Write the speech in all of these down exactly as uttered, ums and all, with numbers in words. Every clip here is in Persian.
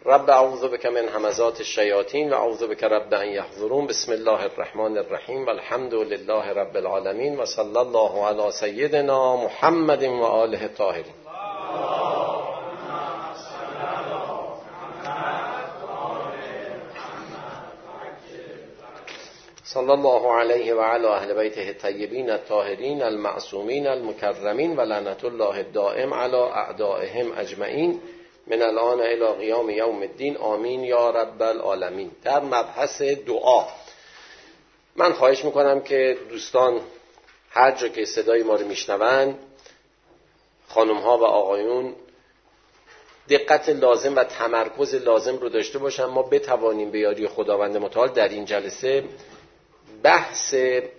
رب اعوذ بک من همزات الشیاطین و اعوذ بک رب ان یحضرون. بسم الله الرحمن الرحیم و الحمد لله رب العالمین و صلی الله علی سیدنا محمد و آله الطاهرین. صلی الله علیه و علی اهل بیته الطیبین الطاهرین المعصومین المکرمین و لعنت الله الدائم علی اعدائهم اجمعین من الان الی قیام یوم الدین آمین یا رب العالمین. در مبحث دعا من خواهش میکنم که دوستان هر جا که صدای ما رو میشنون، خانم ها و آقایون، دقت لازم و تمرکز لازم رو داشته باشن. ما بتوانیم به یاری خداوند متعال در این جلسه بحث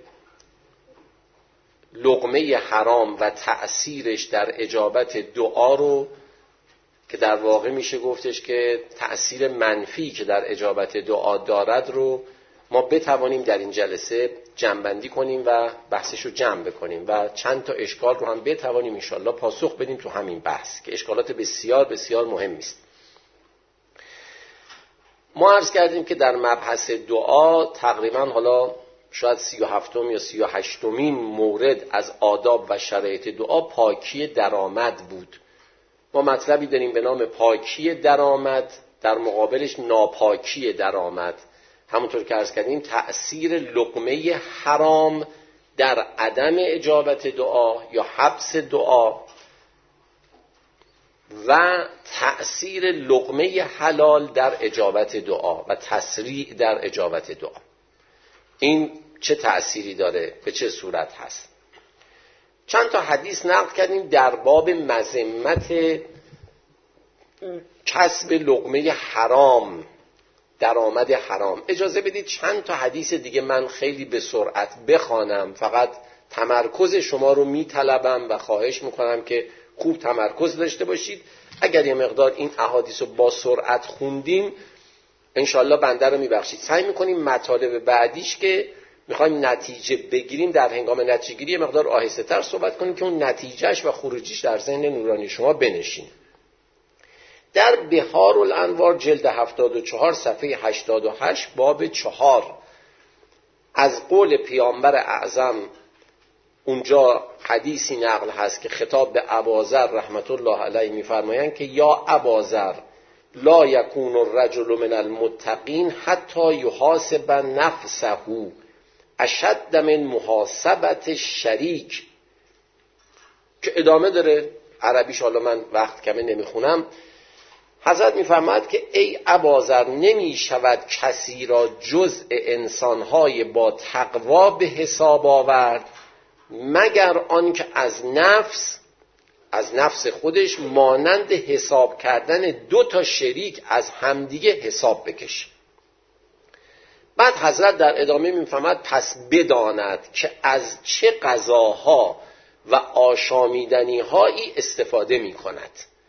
لقمه حرام و تأثیرش در اجابت دعا رو، که در واقع میشه گفتش که تأثیر منفی که در اجابت دعا دارد، رو ما بتوانیم در این جلسه جمع‌بندی کنیم و بحثش رو جمع بکنیم و چند تا اشکال رو هم بتوانیم انشالله پاسخ بدیم تو همین بحث که اشکالات بسیار بسیار مهمی است. ما عرض کردیم که در مبحث دعا تقریبا حالا شاید سی و هفتم یا سی و هشتمین مورد از آداب و شرایط دعا پاکی درآمد بود. ما مطلبی داریم به نام پاکی درآمد، در مقابلش ناپاکی درآمد. همونطور که عرض کردیم تأثیر لقمه حرام در عدم اجابت دعا یا حبس دعا و تأثیر لقمه حلال در اجابت دعا و تسریع در اجابت دعا. این چه تأثیری داره؟ به چه صورت هست؟ چند تا حدیث نقل کردیم در باب مذمت کسب لقمه حرام، درآمد حرام. اجازه بدید چند تا حدیث دیگه من خیلی به سرعت بخوانم، فقط تمرکز شما رو میطلبم و خواهش میکنم که خوب تمرکز داشته باشید. اگر یه مقدار این احادیث رو با سرعت خوندیم انشالله بنده رو میبخشید. سعی میکنیم مطالب بعدیش که میخوایم نتیجه بگیریم در هنگام نتیجه گیری مقدار آهسته تر صحبت کنیم که اون نتیجهش و خروجیش در ذهن نورانی شما بنشین. در بحار الانوار جلد هفتاد و چهار صفحه هشتاد و هشت باب چهار از قول پیامبر اعظم اونجا حدیثی نقل هست که خطاب به اباذر رحمت الله علیه میفرمایند که یا اباذر لا یکون الرجل من المتقین حتی یحاسب نفسه اشد من محاسبت الشریک، که ادامه داره. عربیش حالا من وقت کمه نمیخونم. حضرت میفرماید که ای اباذر نمی شود کسی را جزء انسانهای با تقوا به حساب آورد مگر آنکه از نفس از نفس خودش مانند حساب کردن دو تا شریک از همدیگه حساب بکشه. بعد حضرت در ادامه میفرماید پس بداند که از چه غذاها و آشامیدنی هایی استفاده می کند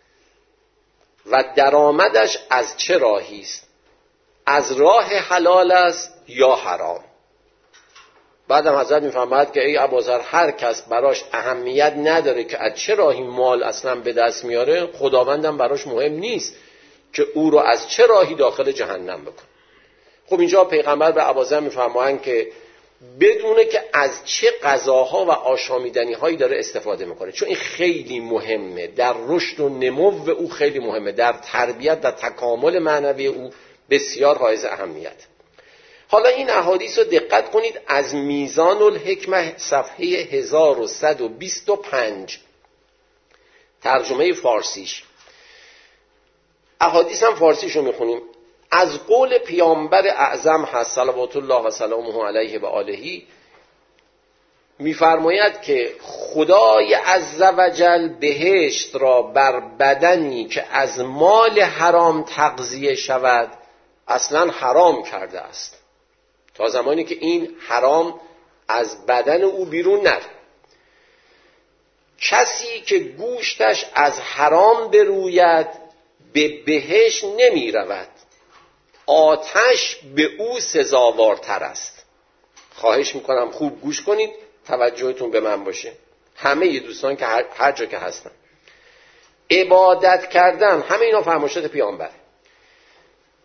و درآمدش از چه راهی است، از راه حلال است یا حرام. بعدم حضرت میفرماید که ای ابوذر هر کس براش اهمیت نداره که از چه راهی مال اصلا به دست میاره، خداوندم براش مهم نیست که او رو از چه راهی داخل جهنم بکنه. خب اینجا پیغمبر به ابوذر میفرمایند که بدونه که از چه غذاها و آشامیدنی هایی داره استفاده میکنه، چون این خیلی مهمه در رشد و نمو او، خیلی مهمه در تربیت و تکامل معنوی او، بسیار حائز اهمیت. حالا این احادیث رو دقت کنید. از میزان الحکمه صفحه هزار و صد و بیست و پنج ترجمه فارسیش، احادیث هم فارسیشو میخونیم. از قول پیامبر اعظم هست صلوات الله و سلامه علیه و آله، میفرماید که خدای عزوجل بهشت را بر بدنی که از مال حرام تغذیه شود اصلا حرام کرده است تا زمانی که این حرام از بدن او بیرون نره. کسی که گوشتش از حرام بروید به بهشت نمی رود، آتش به او سزاوارتر است. خواهش میکنم خوب گوش کنید، توجهتون به من باشه، همه ی دوستان که هر, هر جا که هستن. عبادت کردن، همه اینا فرمایشات پیامبره.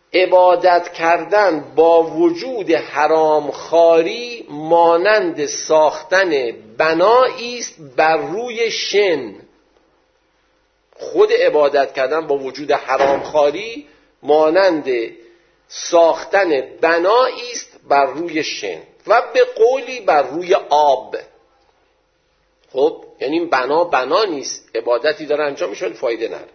عبادت کردن با وجود حرام خواری مانند ساختن بنایی است بر روی شن. خود عبادت کردن با وجود حرام خواری مانند ساختن بنایی است بر روی شن و به قولی بر روی آب. خب یعنی این بنا بنا نیست، عبادتی داره انجام میشه فایده نداره.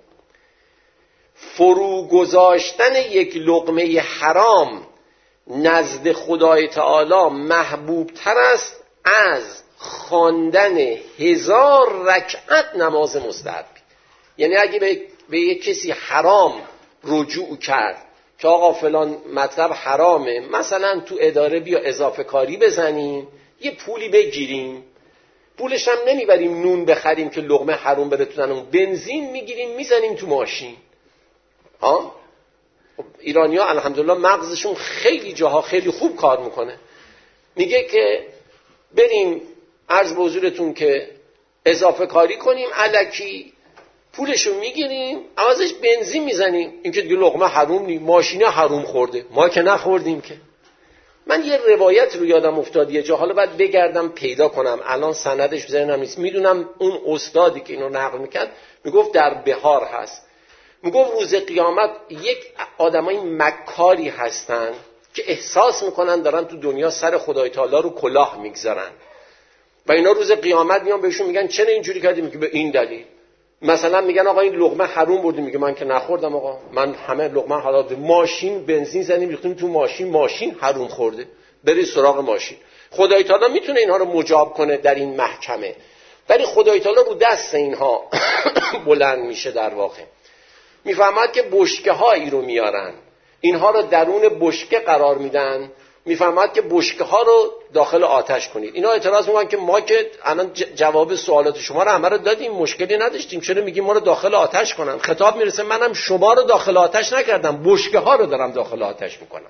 فرو گذاشتن یک لقمه حرام نزد خدای تعالی محبوب تر است از خواندن هزار رکعت نماز مستحب. یعنی اگه به, به یک کسی حرام رجوع کرد که آقا فلان مطلب حرامه، مثلا تو اداره بیا اضافه کاری بزنیم یه پولی بگیریم، پولش هم نمیبریم نون بخریم که لقمه حرام بره تو دهنمون، بنزین میگیریم میزنیم تو ماشین. ها ایرانی ها الحمدلله مغزشون خیلی جاها خیلی خوب کار میکنه. میگه که بریم عرض به حضورتون که اضافه کاری کنیم، الکی پولشو میگیریم عوضش بنزین میزنیم، این که دیگه لقمه حروم نیم، ماشینه حروم خورده، ما که نخوردیم که. من یه روایت رو یادم افتاد یه جا، حالا باید بگردم پیدا کنم، الان سندش ذهنم نیست. میدونم اون استادی که اینو نقل میکرد میگفت در بهار هست، میگفت روز قیامت یک آدمای مکاری هستن که احساس میکنن دارن تو دنیا سر خدای تعالی رو کلاه میگذارن و اینا روز قیامت میان بهشون میگن چرا اینجوری کردی؟ میگه به این دلیل. مثلا میگن آقا این لقمه حروم بردی، میگه من که نخوردم آقا، من همه لقمه حلال، ماشین بنزین زدیم ریختیم تو ماشین، ماشین حروم خورده، بری سراغ ماشین. خدای تعالی میتونه اینها رو مجاب کنه در این محکمه، ولی خدای تعالی رو دست اینها بلند میشه. در واقع میفهمد که بشکه هایی رو میارن، اینها رو درون بشکه قرار میدن، میفهمد که بشکه ها رو داخل آتش کنید. اینا اعتراض میکنن که ما که الان جواب سوالات شما رو همه رو دادیم، مشکلی نداشتیم، چرا میگیم ما رو داخل آتش کنن؟ خطاب میرسه منم شما رو داخل آتش نکردم، بشکه ها رو دارم داخل آتش میکنم.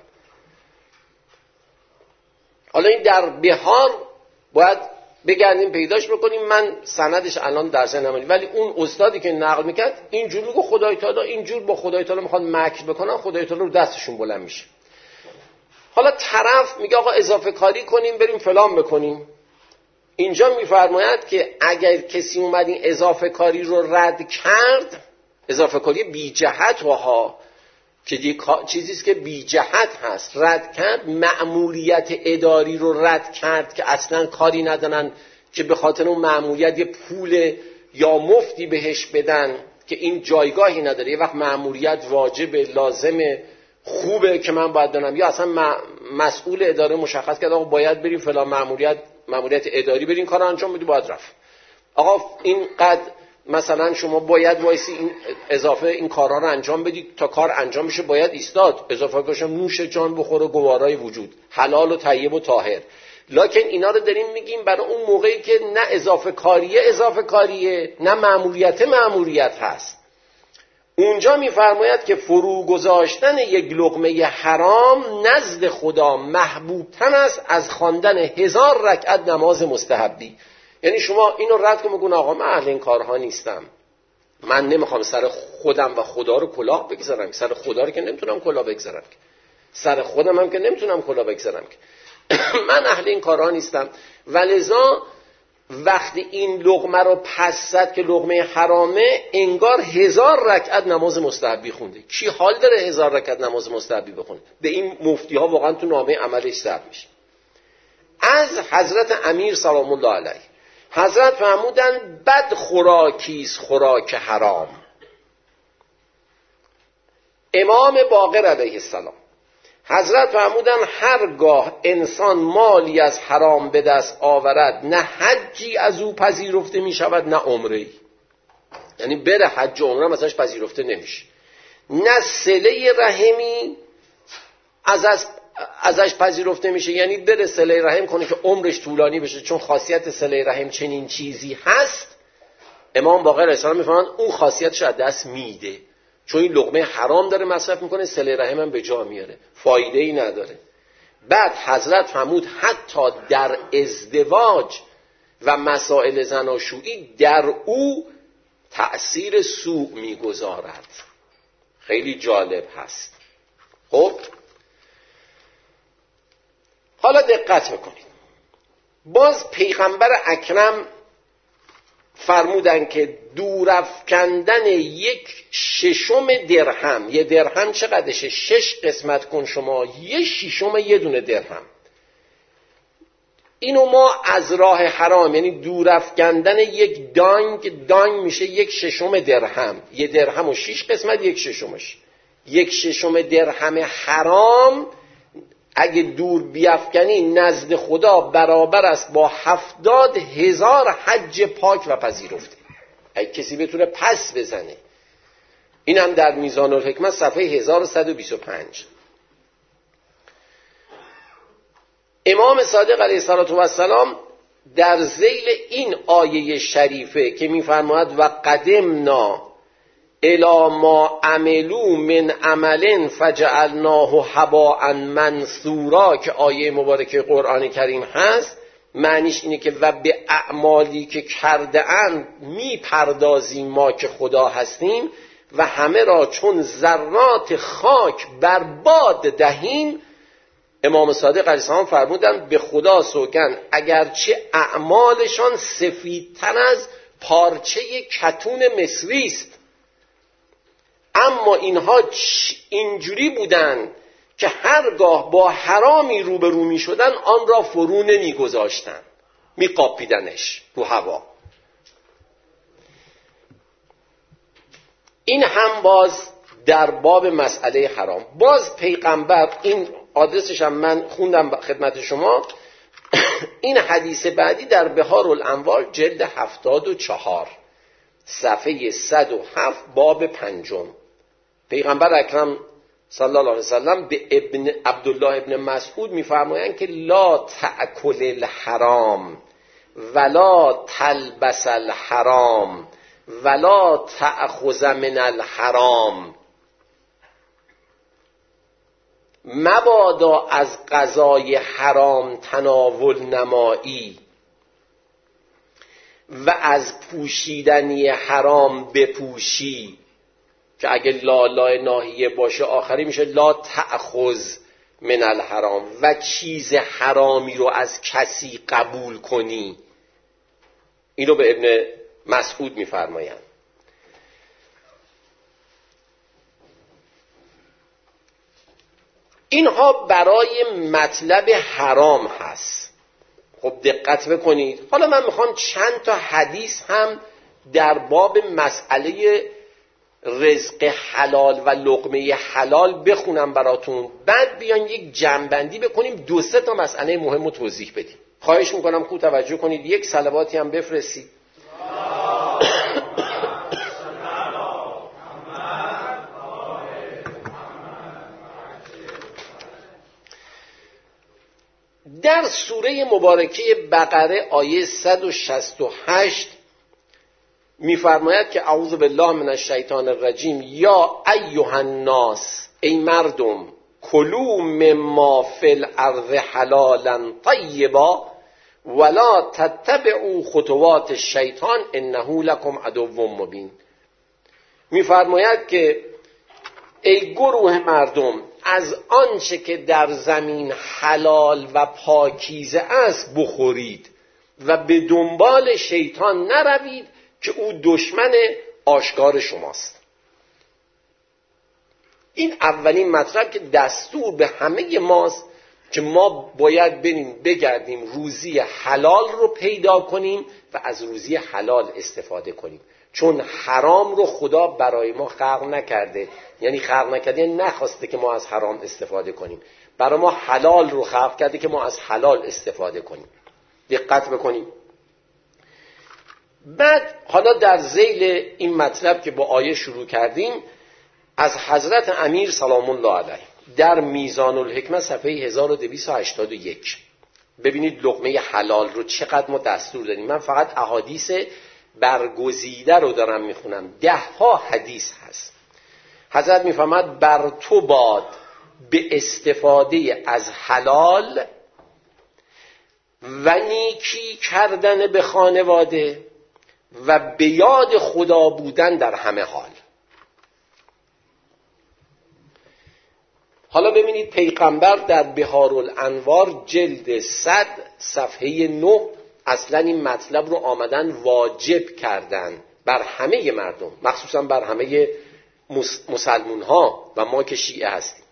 حالا این در بهار باید بگردیم پیداش بکنیم، من سندش الان در ذهنم نیست، ولی اون استادی که نقل میکرد اینجور میگه خدای تعالی اینجور با خدای تعالی میخواد مکر بکنن، خدای تعالی رو دستشون بلند میشه. حالا طرف میگه آقا اضافه کاری کنیم بریم فلان بکنیم. اینجا میفرماید که اگر کسی اومد این اضافه کاری رو رد کرد، اضافه کاری بی جهت وها که چیزیست که بی جهت هست، رد کرد، مأموریت اداری رو رد کرد که اصلا کاری ندارن که به خاطر اون مأموریت یه پول یا مفتی بهش بدن که این جایگاهی نداره. یه وقت مأموریت واجب لازمه خوبه که من باید دانم، یا اصلا مسئول اداره مشخص کرد آقا باید بریم فلان مأموریت مأموریت اداری بریم کار انجام بدی، باید رفت. آقا اینقدر مثلا شما باید وایسی این اضافه این کارها رو انجام بدید تا کار انجام بشه، باید ایستاد، اضافه کاشم نوش جان بخوره گوارای وجود، حلال و طیب و طاهر. لکن اینا رو داریم میگیم برای اون موقعی که نه اضافه کاریه اضافه کاریه، نه مأموریت مأموریت هست. اونجا میفرماید که فرو گذاشتن یک لقمه حرام نزد خدا محبوب تر است از خواندن هزار رکعت نماز مستحبی. یعنی شما اینو رد کن بگون آقا من اهل این کارها نیستم، من نمیخوام سر خودم و خدا رو کلاه بگذارم، سر خدا رو که نمیتونم کلاه بگذارم، سر خودم هم که نمیتونم کلاه بگذارم، من اهل این کارها نیستم. ولذا وقتی این لقمه رو پس زد که لقمه حرامه، انگار هزار رکعت نماز مستحبی خونده. کی حال داره هزار رکعت نماز مستحبی بخونه؟ به این مفتی ها واقعا تو نامه عملش ثبت میشه. از حضرت امیر سلام الله علیه، حضرت فرمودن بد خوراکیست خوراک حرام. امام باقر علیه السلام حضرت فرمودن هرگاه انسان مالی از حرام به دست آورد، نه حجی از او پذیرفته می شود نه عمره‌ای. یعنی بره حج و عمره ازش پذیرفته نمیشه، نه صله رحمی از از ازش پذیرفته میشه، یعنی بره صله رحم کنه که عمرش طولانی بشه، چون خاصیت صله رحم چنین چیزی هست. امام باقر علیه السلام میفهمن اون خاصیتش از دست میده، چون این لقمه حرام داره مصرف میکنه، صله رحم هم به جا میاره، فایده ای نداره. بعد حضرت فرمود حتی در ازدواج و مسائل زناشویی در او تأثیر سوء میگذارد. خیلی جالب هست. خب حالا دقت بکنید، باز پیغمبر اکرم فرمودن که دورافکندن یک ششم درهم، یه درهم چقدرشه؟ شش قسمت کن شما، یه ششم یه دونه درهم، اینو ما از راه حرام، یعنی دورافکندن یک دانگ، دانگ میشه یک ششم درهم، یه درهم و شش قسمت یک ششمش، یک ششم درهم حرام اگه دور بیافکنی نزد خدا برابر است با هفتاد هزار حج پاک و پذیرفته. اگه کسی بتونه پس بزنه. این هم در میزان الحکمت صفحه هزار و صد و بیست و پنج. امام صادق علیه السلام در ذیل این آیه شریفه که می‌فرماید و قدمنا الی ما عملوا من عمل فجعلناه هباء منثورا، که آیه مبارکه قرآن کریم هست، معنیش اینه که و به اعمالی که کرده اند میپردازیم ما که خدا هستیم و همه را چون ذرات خاک برباد دهیم. امام صادق علیه السلام فرمودند به خدا سوگند اگرچه اعمالشان سفیدتر از پارچه کتون مصری است، اما اینها اینجوری بودن که هرگاه با حرامی روبرو می شدن آن را فرو نمی گذاشتن، می قاپیدنش رو هوا. این هم باز در باب مسئله حرام. باز پیغمبر، این آدرسش هم من خوندم خدمت شما، این حدیث بعدی در بحار الانوار جلد هفتاد و چهار صفحه صد و هفت باب پنجم. پیغمبر اکرم صلی الله علیه وسلم به ابن عبدالله ابن مسعود میفرمایند که لا تأکل الحرام ولا تلبس الحرام ولا تأخذ من الحرام، مبادا از غذای حرام تناول نمایی و از پوشیدنی حرام بپوشی، که اگه لا لا ناهیه باشه آخری میشه لا تأخذ من الحرام، و چیز حرامی رو از کسی قبول کنی. اینو به ابن مسعود میفرمایند. اینها برای مطلب حرام هست. خب دقت بکنید. حالا من میخوام چند تا حدیث هم در باب مسئله رزق حلال و لقمه حلال بخونم براتون، بعد بیان یک جمع‌بندی بکنیم، دو سه تا مسئله مهم رو توضیح بدیم. خواهش میکنم خوب توجه کنید، یک صلواتی هم بفرستید. در سوره مبارکه بقره آیه صد و شصت و هشت میفرماید که اعوذ بالله من الشیطان الرجیم یا ایها الناس، ای مردم، کلوا مما فی الارض حلالا طیبا ولا تتبعوا خطوات الشیطان انه لکم عدو مبین. میفرماید که ای گروه مردم، از آنچه که در زمین حلال و پاکیزه است بخورید و به دنبال شیطان نروید که او دشمن آشکار شماست. این اولین مطلب که دستور به همه ماست که ما باید بریم بگردیم روزی حلال رو پیدا کنیم و از روزی حلال استفاده کنیم، چون حرام رو خدا برای ما خلق نکرده، یعنی خلق نکرده نخواسته که ما از حرام استفاده کنیم، برای ما حلال رو خلق کرده که ما از حلال استفاده کنیم. دقت بکنیم. بعد حالا در ذیل این مطلب که با آیه شروع کردیم، از حضرت امیر سلام الله علیه در میزان الحکمت صفحه هزار و دویست و هشتاد و یک ببینید لقمه حلال رو چقدر ما دستور داریم. من فقط احادیث برگزیده رو دارم میخونم، ده ها حدیث هست. حضرت میفرماد بر تو باد به استفاده از حلال و نیکی کردن به خانواده و به یاد خدا بودن در همه حال. حالا ببینید پیغمبر در بهارالانوار جلد صد صفحه نه اصلا این مطلب رو آمدن واجب کردن بر همه مردم، مخصوصا بر همه مسلمون ها و ما که شیعه هستیم.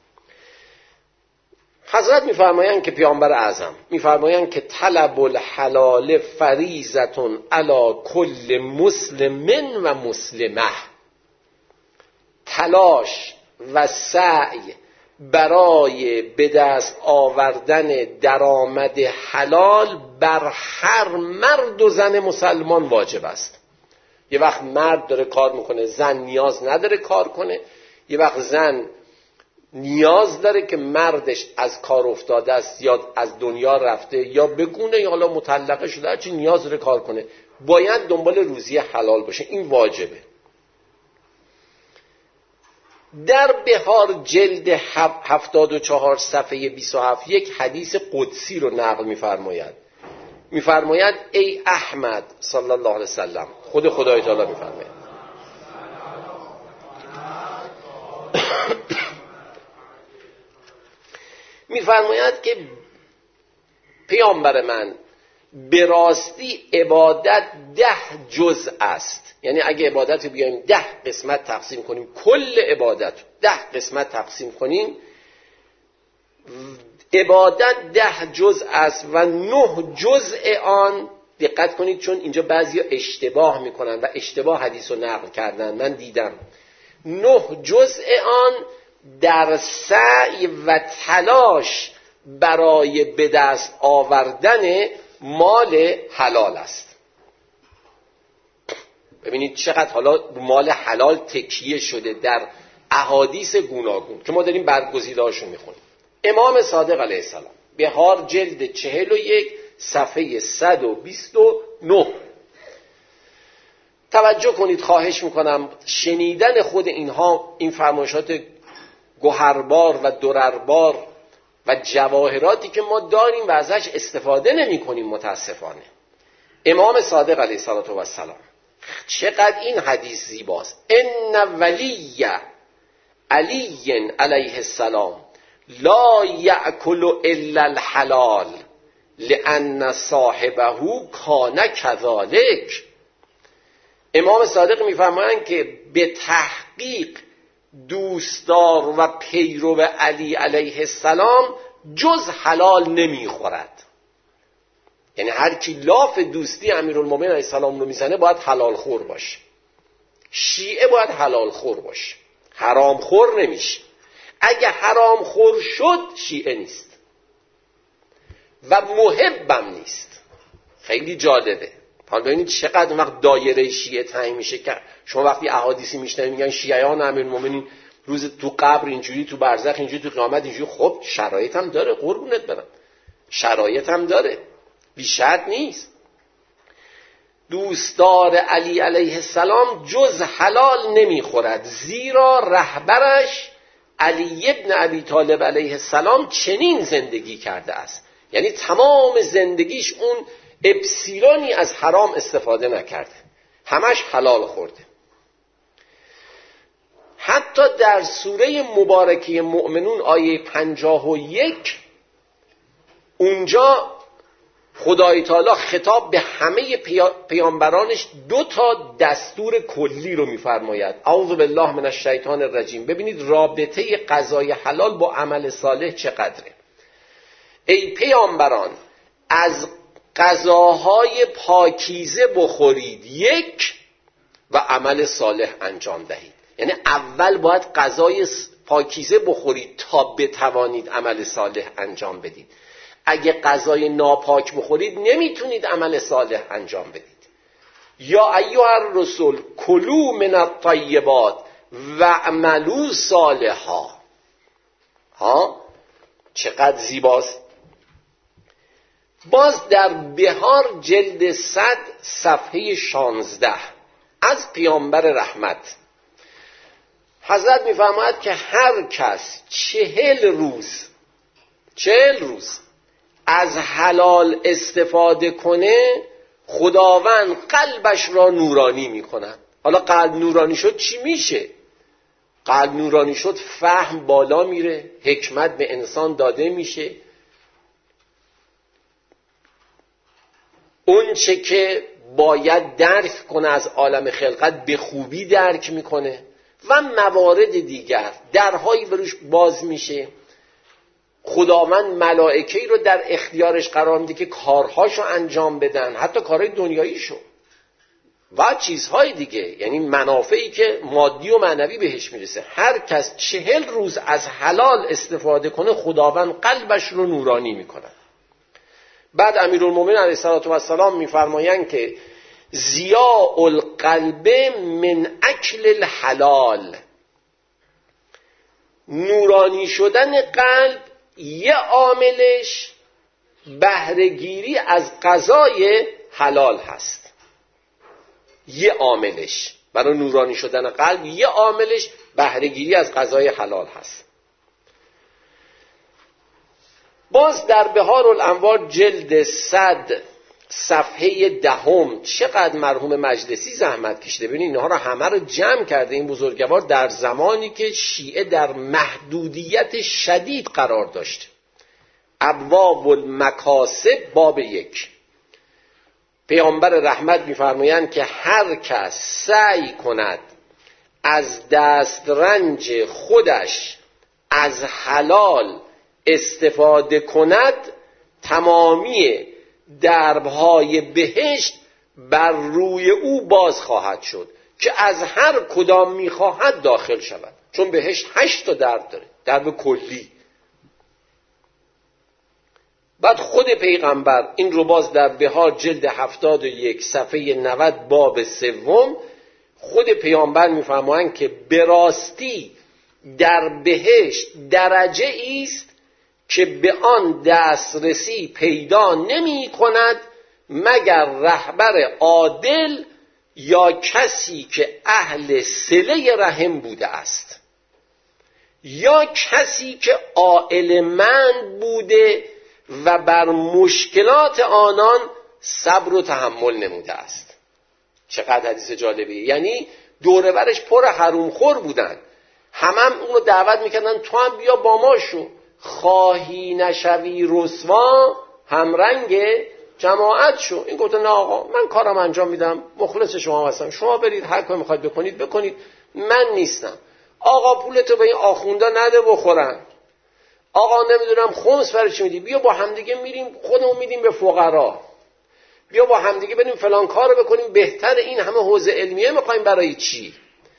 حضرت میفرمایند که پیامبر اعظم میفرمایند که طلب الحلال فریضة علی کل مسلم و مسلمه، تلاش و سعی برای به دست آوردن درآمد حلال بر هر مرد و زن مسلمان واجب است. یه وقت مرد داره کار میکنه، زن نیاز نداره کار کنه. یه وقت زن نیاز داره که مردش از کار افتاده است یا از دنیا رفته یا بگونه یا حالا مطلقه شده، هرچی نیاز داره کار کنه، باید دنبال روزی حلال باشه. این واجبه. در بهار جلد هفتاد و چهار صفحه بیست و هفت یک حدیث قدسی رو نقل می‌فرماید. می‌فرماید ای احمد صلی الله علیه وسلم، خود خدای تعالی می‌فرماید می‌فرماید که پیامبر من به راستی عبادت ده جزء است. یعنی اگه عبادت رو بیایم ده قسمت تقسیم کنیم، کل عبادت ده قسمت تقسیم کنیم، عبادت ده جزء است و نه جزء آن، دقت کنید چون اینجا بعضیا اشتباه میکنن و اشتباه حدیث رو نقل کردن، من دیدم، نه جزء آن در سعی و تلاش برای به دست آوردن مال حلال است. ببینید چقدر حالا مال حلال تکیه شده در احادیث گوناگون که ما داریم برگزیده‌هاشون میخونیم. امام صادق علیه السلام بهار جلد چهل و یک صفحه صد و بیست و نه. توجه کنید، خواهش میکنم شنیدن خود اینها، این فرمایشات گوهربار و درربار و جواهراتی که ما داریم و ازش استفاده نمی کنیم متاسفانه. امام صادق علیه السلام چقدر این حدیث زیباست. ان ولی علی علیه السلام لا یأکل الا الحلال لأن صاحبه کان کذالک. امام صادق میفرمایند که به تحقیق دوستدار و پیرو علی علیه السلام جز حلال نمیخورد. یعنی هر کی لاف دوستی امیرالمومنین علیه السلام رو میزنه باید حلال خور باشه. شیعه باید حلال خور باشه، حرام خور نمیشه. اگه حرام خور شد شیعه نیست و محبم نیست. خیلی جالبه. حالا ببینید چقدر وقت دایره شیعه تعیین میشه که شما وقتی احادیثی میشنوید میگن شیعیان امیرالمومنین روز تو قبر اینجوری، تو برزخ اینجوری، تو قیامت اینجوری. خب شرایط هم داره، قربونت برم، شرایط هم داره، بی شرط نیست. دوستدار علی علیه السلام جز حلال نمیخورد، زیرا رهبرش علی ابن ابی طالب علیه السلام چنین زندگی کرده است. یعنی تمام زندگیش اون اپسیلونی از حرام استفاده نکرده، همش حلال خورده. حتی در سوره مبارکه مؤمنون آیه پنجاه و یک اونجا خدای تعالی خطاب به همه پیامبرانش دو تا دستور کلی رو میفرماید. اعوذ بالله من الشیطان الرجیم. ببینید رابطه غذای حلال با عمل صالح چقدره. ای پیامبران از غذاهای پاکیزه بخورید یک و عمل صالح انجام دهید. یعنی اول باید غذای پاکیزه بخورید تا بتوانید عمل صالح انجام بدید. اگه غذای ناپاک بخورید نمیتونید عمل صالح انجام بدید. یا ایها الرسول کلوا من الطیبات و اعملوا صالحا. ها چقدر زیباست. باز در بهار جلد صد صفحه شانزده از پیامبر رحمت حضرت میفرماید که هر کس چهل روز چهل روز از حلال استفاده کنه خداوند قلبش را نورانی میکنه. حالا قلب نورانی شد چی میشه؟ قلب نورانی شد، فهم بالا میره، حکمت به انسان داده میشه، اون چه که باید درک کنه از عالم خلقت به خوبی درک میکنه و موارد دیگر درهایی بروش باز میشه. خداوند ملائکه‌ای رو در اختیارش قرار میده که کارهاشو انجام بدن، حتی کارهای دنیاییشو و چیزهای دیگه، یعنی منافعی که مادی و معنوی بهش میرسه. هر کس چهل روز از حلال استفاده کنه خداوند قلبش رو نورانی میکنه. بعد امیرالمومنین علیه السلام میفرمایند که ضیاء القلب من اکل الحلال، نورانی شدن قلب یه عاملش بهره‌گیری از غذای حلال هست. یه عاملش برای نورانی شدن قلب، یه عاملش بهره‌گیری از غذای حلال هست. باز در بهار الانوار جلد صد صفحه دهم چقدر مرحوم مجلسی زحمت کشیده. ببینید اینها رو همه رو جمع کرده این بزرگوار در زمانی که شیعه در محدودیت شدید قرار داشت. ابواب المکاسب باب یک. پیامبر رحمت می‌فرمایند که هر کس سعی کند از دسترنج خودش از حلال استفاده کند، تمامی دربهای بهشت بر روی او باز خواهد شد که از هر کدام میخواهد داخل شود. چون بهشت هشت تا درب داره، درب کلی. بعد خود پیغمبر این رو باز در بهار جلد هفتاد و یک صفحه نود باب سوم، خود پیامبر میفرمایند که به راستی در بهشت درجه است که به آن دسترسی پیدا نمی کند مگر رهبر عادل یا کسی که اهل صله رحم بوده است، یا کسی که عاقل‌مند بوده و بر مشکلات آنان صبر و تحمل نموده است. چقدر حدیث جالبیه. یعنی دوره برش پر حرومخور بودن، همه هم اونو دعوت میکردن تو هم بیا با ما شو، خواهی نشوی رسوا همرنگ جماعت شو. این گفته نه آقا من کارم انجام میدم، مخلص شما هستم، شما برید هر کاری میخواید بکنید بکنید، من نیستم. آقا پولتو به این آخوندا نده بخورن، آقا نمیدونم خمس برای چی میدی، بیا با همدیگه میریم خودمون میدیم به فقرا، بیا با همدیگه بریم فلان کارو بکنیم، بهتر این همه حوزه علمیه میخوایم برای چی؟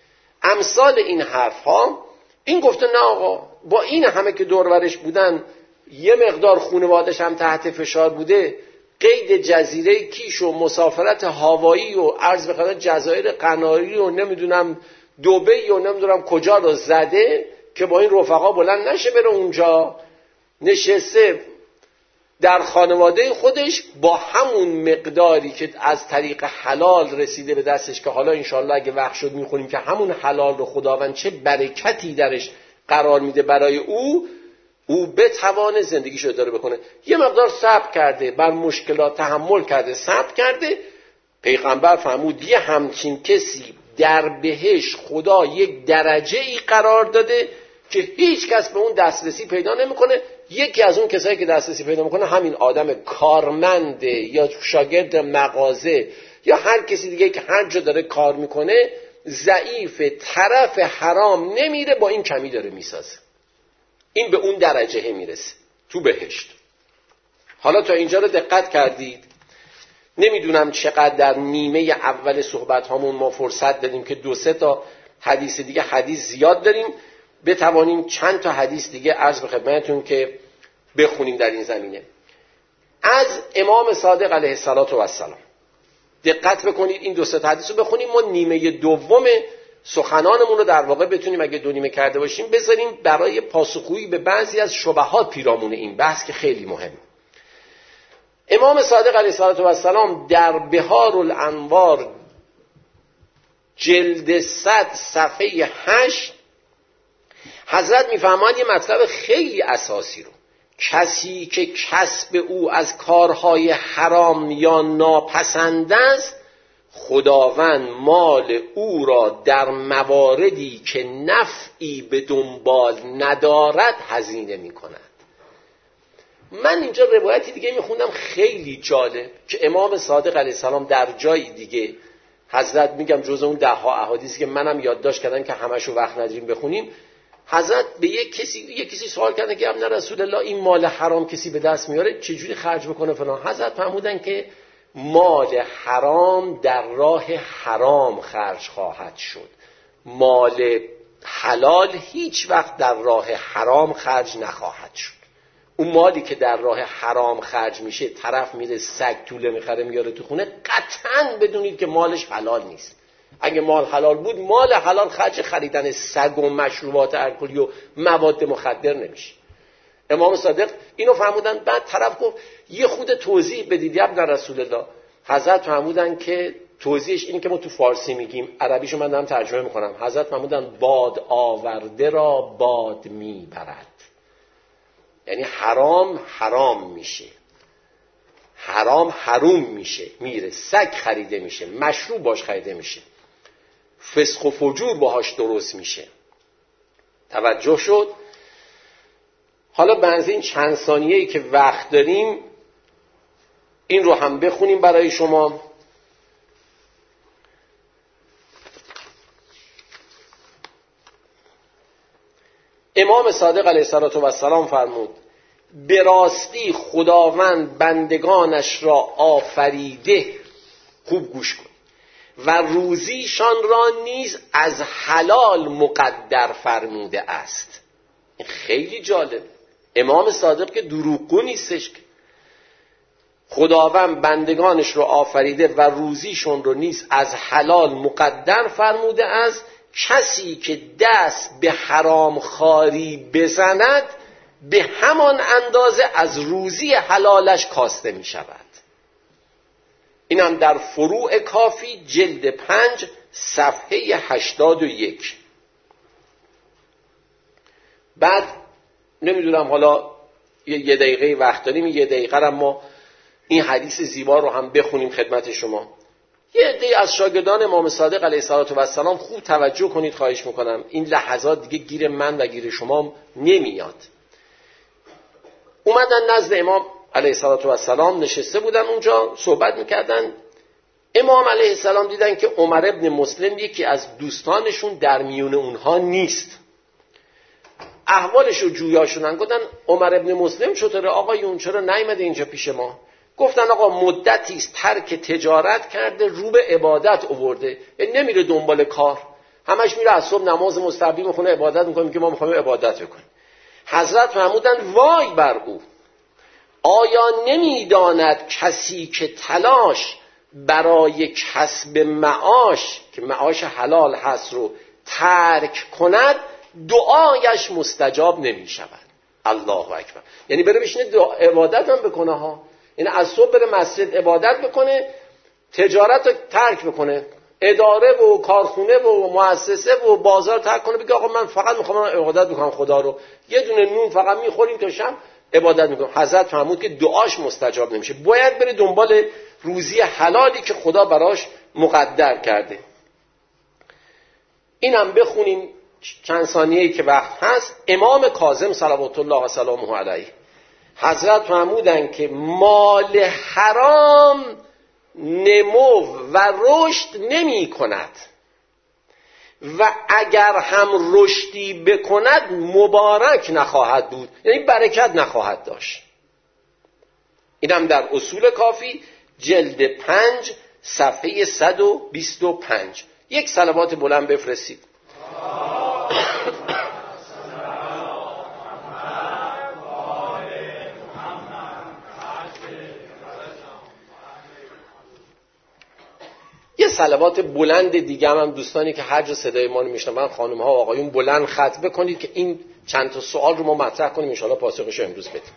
امثال این حرف ها. این گفته نه آقا با این همه که دور ورش بودن، یه مقدار خانواده‌اش هم تحت فشار بوده، قید جزیره کیش و مسافرت هوایی و عرض به خدمت جزایر قناری و نمیدونم دبی و نمیدونم کجا رو زده که با این رفقا بلند نشه بره اونجا. نشسته در خانواده خودش با همون مقداری که از طریق حلال رسیده به دستش، که حالا انشالله اگه وقت شد میخونیم که همون حلال رو خداوند چه برکتی درش قرار میده برای او، او بتوانه زندگیشو اداره بکنه. یه مقدار صبر کرده، بر مشکلات تحمل کرده، صبر کرده. پیغمبر فرمود یه همچین کسی در بهشت خدا یک درجه ای قرار داده که هیچ کس به اون دسترسی پیدا نمیکنه. یکی از اون کسایی که دسترسی پیدا میکنه همین آدم کارمنده یا شاگرد مغازه یا هر کسی دیگه که هر جا داره کار میکنه، ضعیف طرف حرام نمیره، با این کمی داره میسازه. این به اون درجه میرسه تو بهشت. حالا تا اینجا رو دقت کردید؟ نمیدونم چقدر در نیمه اول صحبت هامون ما فرصت دادیم که دو سه تا حدیث دیگه، حدیث زیاد داریم، بتوانیم چند تا حدیث دیگه عرض به خدمتتون که بخونیم در این زمینه. از امام صادق علیه السلام دقت بکنید، این دو سه تا حدیث رو بخونیم، ما نیمه دوم سخنانمون رو در واقع بتونیم اگه دو نیمه کرده باشیم بذاریم برای پاسخگویی به بعضی از شبهات پیرامون این بحث که خیلی مهمه. امام صادق علیه السلام در بهار الانوار جلد صد صفحه هشت حضرت میفرماید یه مطلب خیلی اساسی رو، کسی که کسب او از کارهای حرام یا ناپسند است خداوند مال او را در مواردی که نفعی به دنبال ندارد هزینه می کند. من اینجا روایتی دیگه میخوندم خیلی جالب که امام صادق علیه السلام در جای دیگه، حضرت میگم جز اون ده ها احادیثی که منم یادداشت کردم که همشو وقت نداریم بخونیم، حضرت به یک کسی یک کسی سوال کردن که ابن رسول الله این مال حرام کسی به دست میاره چجوری خرج بکنه فلان. حضرت فرمودن که مال حرام در راه حرام خرج خواهد شد، مال حلال هیچ وقت در راه حرام خرج نخواهد شد. اون مالی که در راه حرام خرج میشه، طرف میره سگ توله میخره میاره تو خونه، قطعاً بدونید که مالش حلال نیست. اگه مال حلال بود، مال حلال خرج خریدن سگ و مشروبات الکلی و مواد مخدر نمیشه. امام صادق اینو فرمودن. بعد طرف گفت یه خود توضیح بدید ابن رسول الله. حضرت فرمودن که توضیحش این که ما تو فارسی میگیم، عربیشو من دارم ترجمه میکنم. حضرت فرمودن باد آورده را باد میبرد. یعنی حرام حرام میشه، حرام حروم میشه، میره سگ خریده میشه، مشروب باش خریده میشه، فسق و فجور باهاش درست میشه. توجه شد؟ حالا بنظر این چند ثانیه‌ای که وقت داریم این رو هم بخونیم برای شما. امام صادق علیه السلام فرمود به راستی خداوند بندگانش را آفریده، خوب گوش کن، و روزیشان را نیز از حلال مقدر فرموده است. این خیلی جالب. امام صادق که دروغگو نیستش که خداوند بندگانش را آفریده و روزیشون را نیز از حلال مقدر فرموده است. کسی که دست به حرام خواری بزند به همان اندازه از روزی حلالش کاسته می شود. اینم در فروع کافی جلد پنج صفحه هشتاد و یک. بعد نمیدونم حالا یه دقیقه وقت داریم، یه دقیقه هم ما این حدیث زیبا رو هم بخونیم خدمت شما. یه عده از شاگردان امام صادق علیه السلام خوب توجه کنید، خواهش میکنم. این لحظات دیگه گیر من و گیر شما نمیاد. اومدن نزد امام علیه السلام، نشسته بودن اونجا صحبت میکردن. امام علیه السلام دیدن که عمر ابن مسلم یکی از دوستانشون در میون اونها نیست. احوالش رو جویا شدن، گفتن عمر ابن مسلم چطوره آقایون، چرا نیامده اینجا پیش ما؟ گفتن آقا مدتی است ترک تجارت کرده، رو به عبادت آورده، نمیره دنبال کار، همش میره از صبح نماز مستحبی میخونه، عبادت میکنه، میگه ما میخوایم عبادت بکنیم. حضرت فرمودن وای بر او، آیا نمیداند کسی که تلاش برای کسب معاش که معاش حلال هست رو ترک کند دعایش مستجاب نمی شود. الله اکبر. یعنی بره بشینه عبادت هم بکنه ها، یعنی از صبح بره مسجد عبادت بکنه، تجارت رو ترک بکنه، اداره و کارخونه و مؤسسه و بازار ترک کنه، بگه آقا من فقط میخوام عبادت بکنم خدا رو، یه دونه نون فقط میخوریم تا شب عبادت میکنم. حضرت فرمود که دعاش مستجاب نمیشه، باید بره دنبال روزی حلالی که خدا براش مقدر کرده. اینم بخونیم چند ثانیه‌ای که وقت هست. امام کاظم صلوات الله و سلامه علیه حضرت فرمودن که مال حرام نمو و رشد نمی کند و اگر هم رشدی بکند مبارک نخواهد بود، یعنی برکت نخواهد داشت. اینم در اصول کافی جلد پنج صفحه صد و بیست و پنج. یک صلوات بلند بفرستید. یه صلوات بلند دیگه هم, هم دوستانی که هر جا صدای ما رو میشنون، خانم ها و آقایون، بلند خطبه کنید که این چند تا سوال رو ما مطرح کنیم، ان شاءالله پاسخش رو امروز بدیم.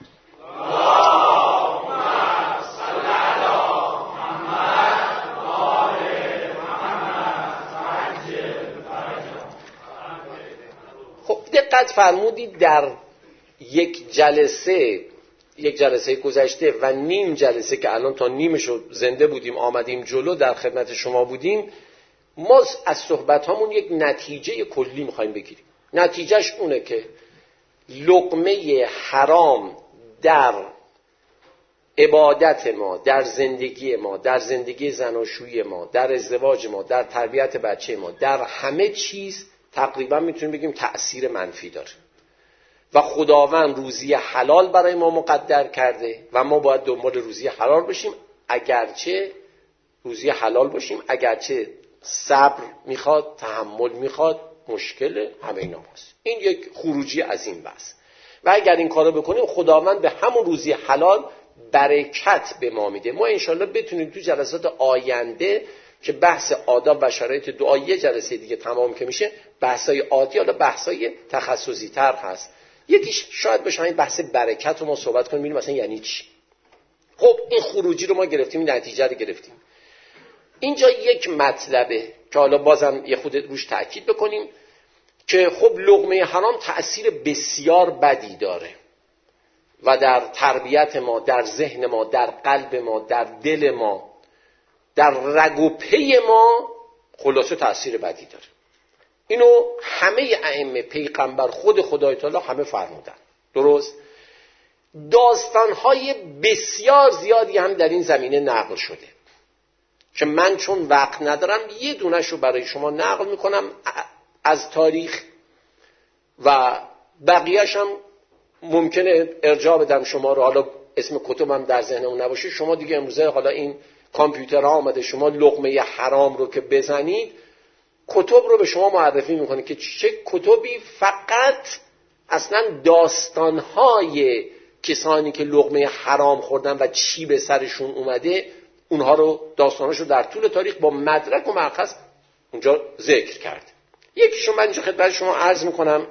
خب دقت فرمودید در یک جلسه یک جلسه گذشته و نیم جلسه که الان تا نیمشو زنده بودیم آمدیم جلو در خدمت شما بودیم، ما از صحبت هامون یک نتیجه کلی میخوایم بگیریم. نتیجهش اونه که لقمه حرام در عبادت ما، در زندگی ما، در زندگی زناشویی ما، در ازدواج ما، در تربیت بچه ما، در همه چیز تقریبا میتونیم بگیم تأثیر منفی داره و خداوند روزی حلال برای ما مقدر کرده و ما باید دنبال روزی حلال باشیم، اگرچه روزی حلال باشیم، اگرچه صبر میخواد، تحمل میخواد، مشکل همه اینا هست. این یک خروجی از این بحث. و اگر این کارو بکنیم خداوند به همون روزی حلال برکت به ما میده. ما انشالله بتونیم تو جلسات آینده که بحث آداب و شرایط دعا یه جلسه دیگه تمام که میشه، بحثای عادی حالا بحثای تخصصی تر هست. یکیش شاید بشه این بحث برکت رو ما صحبت کنیم، ببینیم مثلا یعنی چی. خب این خروجی رو ما گرفتیم، این نتیجه رو گرفتیم. اینجا یک مطلبه که حالا بازم یه خود روش تأکید بکنیم که خب لقمه حرام تأثیر بسیار بدی داره و در تربیت ما، در ذهن ما، در قلب ما، در دل ما، در رگ و پی ما خلاصه تأثیر بدی داره. اینو همه ائمه، پیغمبر، خود خدای تعالی همه فرمودن. درست؟ داستانهای بسیار زیادی هم در این زمینه نقل شده که من چون وقت ندارم یه دونش رو برای شما نقل میکنم از تاریخ و بقیهش هم ممکنه ارجاع بدم شما رو. حالا اسم کتبم در ذهنمون نباشه، شما دیگه امروزه حالا این کامپیوترها آمده، شما لقمه حرام رو که بزنید کتب رو به شما معرفی میکنه که چه کتبی فقط اصلا داستانهای کسانی که لقمه حرام خوردن و چی به سرشون اومده اونها رو، داستاناشو در طول تاریخ با مدرک و مأخذ اونجا ذکر کرد. یکیشو من اینجا خدمت شما عرض میکنم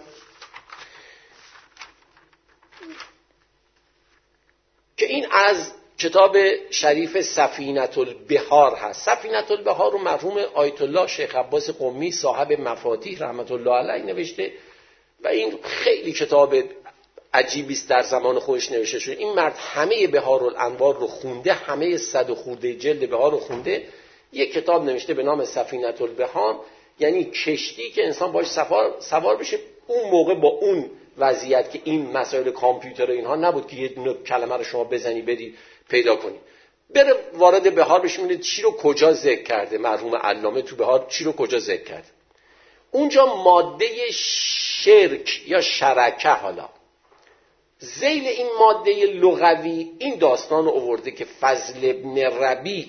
که این از کتاب شریف سفینة البحار هست. سفینة البحار رو مرحوم آیت الله شیخ عباس قمی صاحب مفاتیح رحمت الله علیه نوشته و این خیلی کتاب عجیبی است، در زمان خودش نوشته شده. این مرد همه بحارالانوار رو خونده، همه صد و خورده جلد بحار رو خونده، یک کتاب نوشته به نام سفینة البحار، یعنی کشتی که انسان باش سوار سوار بشه. اون موقع با اون وضعیت که این مسائل کامپیوتر و اینها نبود که یه دونه کلمه رو شما بزنی بدی پیدا کنی، بره وارد بحار بشه ببینید چی رو کجا ذکر کرده مرحوم علامه تو بحار، چی رو کجا ذکر کرده. اونجا ماده شرک یا شرکه، حالا ذیل این ماده لغوی این داستان رو آورده که فضل ابن ربیع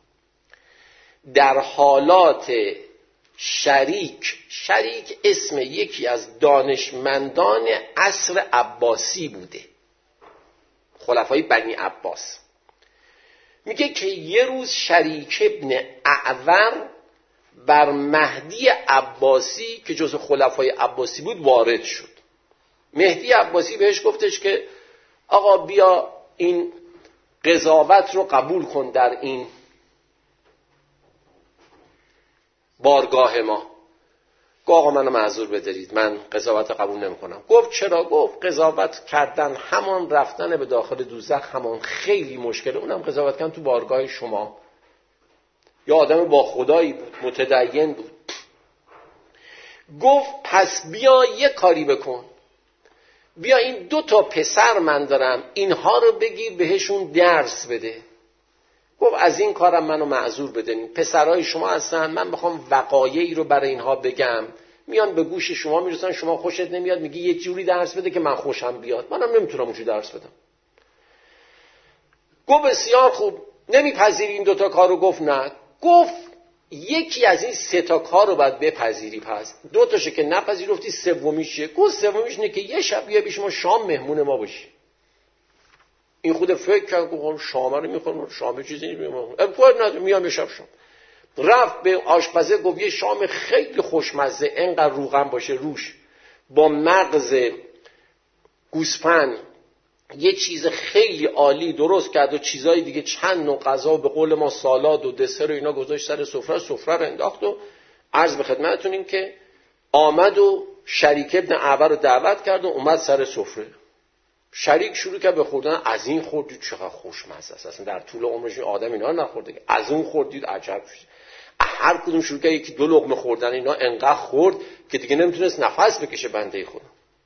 در حالات شریک، شریک اسم یکی از دانشمندان عصر عباسی بوده، خلفای بنی عباس، میگه که یه روز شریک ابن اعور بر مهدی عباسی که جز خلفای عباسی بود وارد شد. مهدی عباسی بهش گفتش که آقا بیا این قضاوت رو قبول کن در این بارگاه ما. گفت آقا منو معذور بدارید، من قضاوت قبول نمی کنم. گفت چرا؟ گفت قضاوت کردن همان رفتن به داخل دوزخ، همان خیلی مشکله، اونم قضاوت کردن تو بارگاه شما. یا آدم با خدایی بود، متدین بود. گفت پس بیا یه کاری بکن، بیا این دو تا پسر من دارم، اینها رو بگیر بهشون درس بده. گفت از این کارم منو معذور بدین، پسرای شما هستن، من میخوام وقایعی رو برای اینها بگم، میان به گوش شما میرسن، شما خوشت نمیاد، میگی یه جوری درس بده که من خوشم بیاد، منم نمیتونم اونجوری درس بدم. گفت بسیار خوب، نمیپذیری این دوتا کار رو؟ گفت نه. گفت یکی از این سه تا کار رو باید بپذیری، پس دو تاشو که نپذیرفتی سومیش چیه؟ گفت سومیش اینه که یه شب بیا پیش ما شام مهمون ما باشی. این خود فکر کرد، گفت شام رو میخورم، شام چیزی نمیخورم، ابقاد نداره، میام یه شب شام. رفت به آشپزه، گفت یه شام خیلی خوشمزه، انقدر روغن باشه روش، با مغز گوسفند، یه چیز خیلی عالی درست کرد و چیزای دیگه، چند نوع غذا، به قول ما سالاد و دسر و اینا گذاشت سر سفره، سفره رو انداخت و عرض به خدمتتون این که آمد و شریک ابن اعور رو دعوت کرد و اومد سر سفره. شریک شروع کرد به خوردن. از این خوردید چقدر خوشمزه است، اصلا در طول عمرش آدم اینا رو نخورده. از اون خوردید عجب شد. هر کدوم شروع کرد یکی دو لقمه خوردن. اینا انقدر خورد که دیگه نمیتونست نفس بکشه بنده خدا.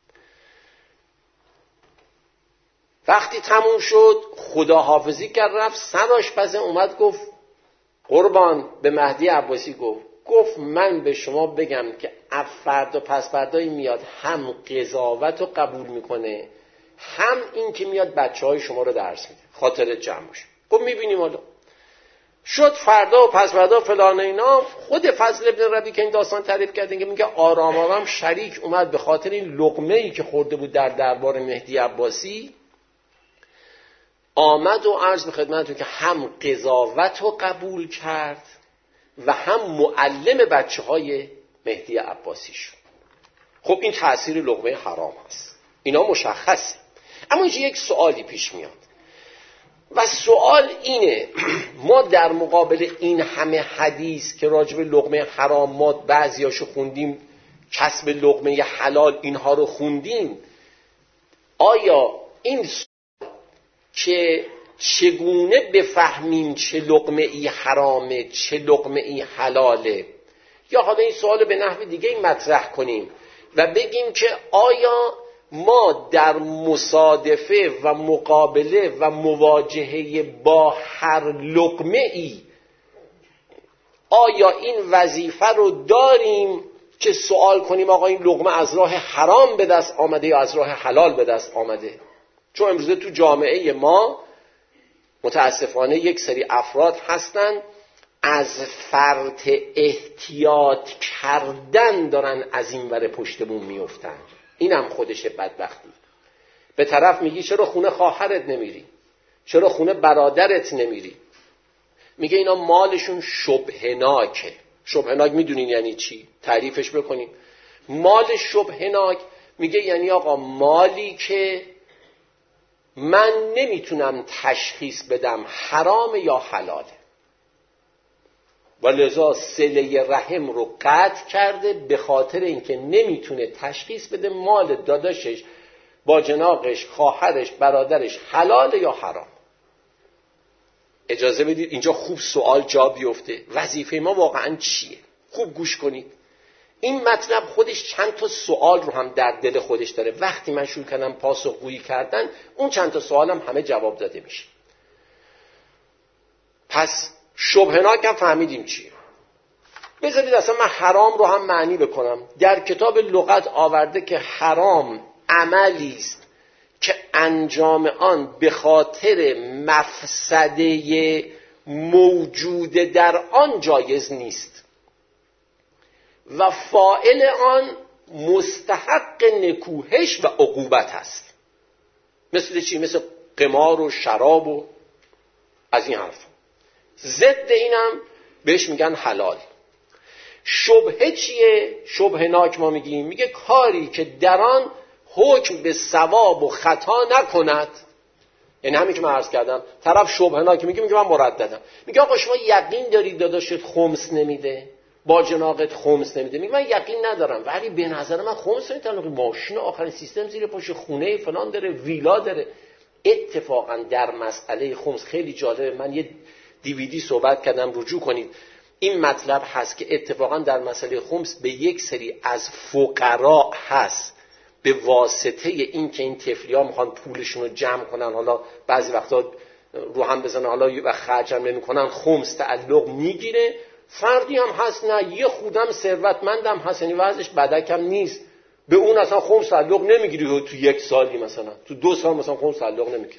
وقتی تموم شد خداحافظی کرد، رفت. سر آشپزه اومد گفت قربان، به مهدی عباسی گفت گفت من به شما بگم که فردا پس فردایی میاد هم قضاوت رو قبول میکنه، هم این که میاد بچه های شما رو درس میده، خاطرت جمع باشه. گفت میبینیم حالا. شد فردا و پس فردا فلان اینا. خود فضل ابن ربیع که این داستان تعریف کرده که میگه آرام آرام شریک اومد به خاطر این لقمه ای که خورده بود در دربار مهدی عباسی، آمد و عرض به خدمتتون که هم قضاوت رو قبول کرد و هم معلم بچه های مهدی عباسی شد. خب این تأثیر لقمه حرام هست، اینا مشخصه. اما اینجا یک سوالی پیش میاد و سوال اینه، ما در مقابل این همه حدیث که راجب لقمه حرام ما بعضیاشو خوندیم، کسب لقمه حلال اینها رو خوندیم، آیا این که چگونه بفهمیم چه لقمه ای حرامه چه لقمه ای حلاله، یا حالا این سوال به نحو دیگه مطرح کنیم و بگیم که آیا ما در مصادفه و مقابله و مواجهه با هر لقمه ای آیا این وظیفه رو داریم که سوال کنیم آقا این لقمه از راه حرام به دست آمده یا از راه حلال به دست آمده؟ چون امروزه تو جامعه ما متاسفانه یک سری افراد هستن از فرط احتیاط کردن دارن از این ور پشتمون میفتن. اینم خودشه بدبختی. به طرف میگی چرا خونه خواهرت نمیری؟ چرا خونه برادرت نمیری؟ میگه اینا مالشون شبهناکه. شبهناک میدونین یعنی چی؟ تعریفش بکنیم. مال شبهناک میگه یعنی آقا مالی که من نمیتونم تشخیص بدم حرام یا حلاله و لذا صله رحم رو قطع کرده به خاطر اینکه نمیتونه تشخیص بده مال داداشش، باجناقش، خواهرش، برادرش حلال یا حرام. اجازه بدید اینجا خوب سوال جا بیفته، وظیفه ما واقعا چیه؟ خوب گوش کنید. این مطلب خودش چند تا سوال رو هم در دل خودش داره. وقتی من شروع کردم پاسخگویی کردن اون چند تا سوالم همه جواب داده میشه. پس شبهناک هم فهمیدیم چیه. بذارید اصلا من حرام رو هم معنی بکنم. در کتاب لغت آورده که حرام عملی است که انجام آن به خاطر مفسده موجود در آن جایز نیست و فاعل آن مستحق نکوهش و عقوبت است. مثل چی؟ مثل قمار و شراب و از این حرف. ضد اینم بهش میگن حلال. شبهه چیه؟ شبهناک ما میگیم میگه کاری که در آن حکم به ثواب و خطا نکند. یعنی همین که من عرض کردم، طرف شبهناک میگه میگه من مرددم. میگه آقا شما یقین دارید داداشت خمس نمیده؟ با جناقت خمس نمیده؟ میگه من یقین ندارم ولی به نظر من خمس نمیده. ماشین آخرین سیستم زیر پاش، خونه فلان داره، ویلا داره. اتفاقا در مسئله خمس خیلی جالبه، من یه دیویدی صحبت کردم، رجوع کنید. این مطلب هست که اتفاقا در مسئله خمس به یک سری از فقرا هست به واسطه این که این طفلی‌ها میخوان پولشون رو جمع کنن، حالا بعضی وقتا رو هم بزنن، حالا و خرجم نمی‌کنن، خمس تعلق میگیره. فردی هم هست نه یه خودم ثروتمندم هست، یعنی وضعش بدکم نیست، به اون اصلا خمس تعلق نمیگیره. تو یک سالی مثلا تو دو سال مثلا خمس تعلق نمیگیره.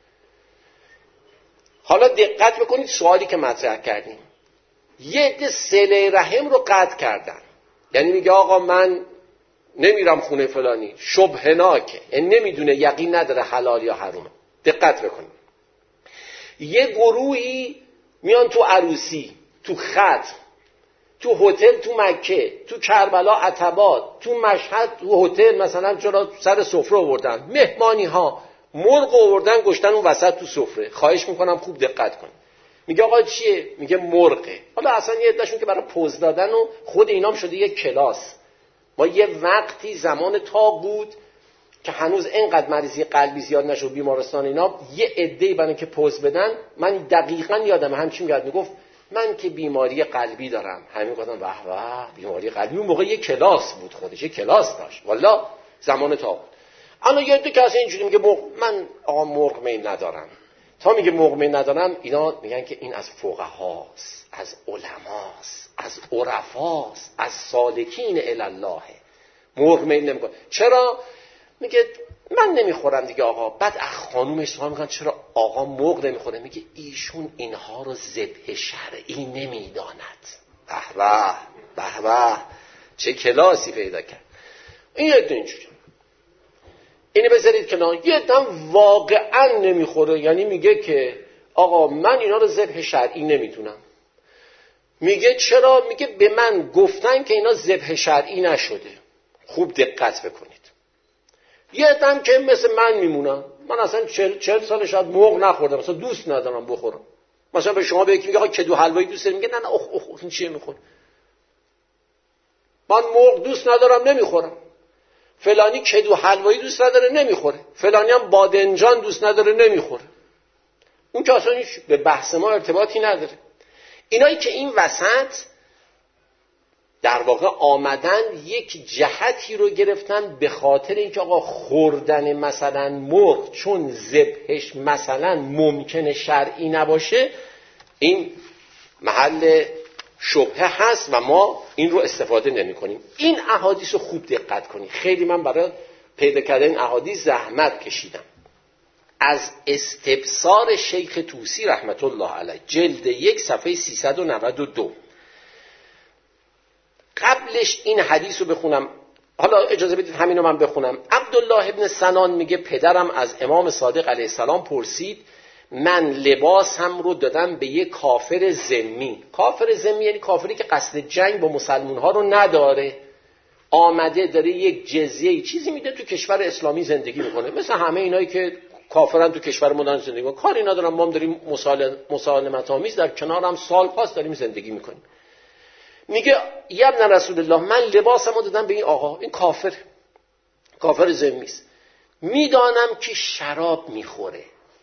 حالا دقت بکنید سوالی که مطرح کردیم. یه عده صله رحم رو قطع کردن، یعنی میگه آقا من نمیرم خونه فلانی، شبهناکه، یعنی نمیدونه، یقین نداره حلال یا حرامه. دقت بکنید. یه گروهی میان تو عروسی، تو ختم، تو هتل، تو مکه، تو کربلا عتبات، تو مشهد، تو هتل مثلا چرا سر سفره آوردن، مهمانی ها مرغ آوردن گشتن اون وسط تو سفره. خواهش میکنم خوب دقت کنید. میگه آقا چیه؟ میگه مرغه. حالا اصلا یه عدهشون که برای پوز دادن و خود اینام شده یک کلاس. ما یه وقتی زمان تا بود که هنوز اینقدر مریضی قلبی زیاد نشد بیمارستان اینا، یه عده‌ای برای که پوز بدن، من دقیقاً یادم همچین یاد میگفت من که بیماری قلبی دارم. همین گفتم واه واه بیماری قلبی. اون موقع یه کلاس بود، خودش یه کلاس داشت والا زمان تا بود. الان یه عده کسی اینجوری میگه من آقا مرغ میل ندارم. تا میگه مرغ میل ندارم، اینا میگن که این از فقهاست، از علماست، از عرفاست، از سالکین الی الله. مرغ میل نمیکنه. چرا؟ میگه من نمیخورم دیگه آقا. بعد اخ خانومش سوال میکنن چرا آقا مرغ نمیخوره؟ میگه ایشون اینها رو ذبح شرعی نمیداند. به به به به چه کلاسی پیدا کرد. این یه اینجوری. اینو بذارید کنار. یه دم واقعا نمیخوره، یعنی میگه که آقا من اینا رو ذبح شرعی نمیدونم. میگه چرا؟ میگه به من گفتن که اینا ذبح شرعی نشده. خوب دقت بکنید. یه دم که مثل من میمونم، من اصلا چل, چل سال شاید مرغ نخوردم، مثلا دوست ندارم بخورم. مثلا به شما بگید میگه آقا کدو حلوایی دوست داری، میگه نه نه اخ اخ اخ این چیه میخوره؟ من مرغ دوست ندارم نمیخورم. فلانی کدو حلوایی دوست نداره نمیخوره. فلانی هم بادنجان دوست نداره نمیخوره. اون که اصلا هیچ به بحث ما ارتباطی نداره. اینایی که این وسط در واقع آمدن یک جهتی رو گرفتن به خاطر اینکه آقا خوردن مثلا مرغ چون ذبحش مثلا ممکنه شرعی نباشه، این محل شبهه هست و ما این رو استفاده نمی کنیم. این احادیث رو خوب دقت کنید. خیلی من برای پیدا کردن این احادیث زحمت کشیدم. از استبصار شیخ طوسی رحمت الله علیه، جلد یک صفحه سیصد و نود و دو. قبلش این حدیث رو بخونم. حالا اجازه بدید همین رو من بخونم. عبدالله ابن سنان میگه پدرم از امام صادق علیه السلام پرسید من لباسم رو دادم به یک کافر ذمی. کافر ذمی یعنی کافری که قصد جنگ با مسلمان ها رو نداره، آمده داره یک جزیه چیزی میده تو کشور اسلامی زندگی میکنه، مثل همه اینایی که کافرن تو کشور مدرن زندگی میکنن. کاری ندارم، ما هم داریم مسالمت آمیز در کنارم سال پاس داریم زندگی میکنیم. میگه یا ابن رسول الله من لباسم رو دادم به این آقا، این کافر کافر ذمی است، میدانم که شراب میخوره،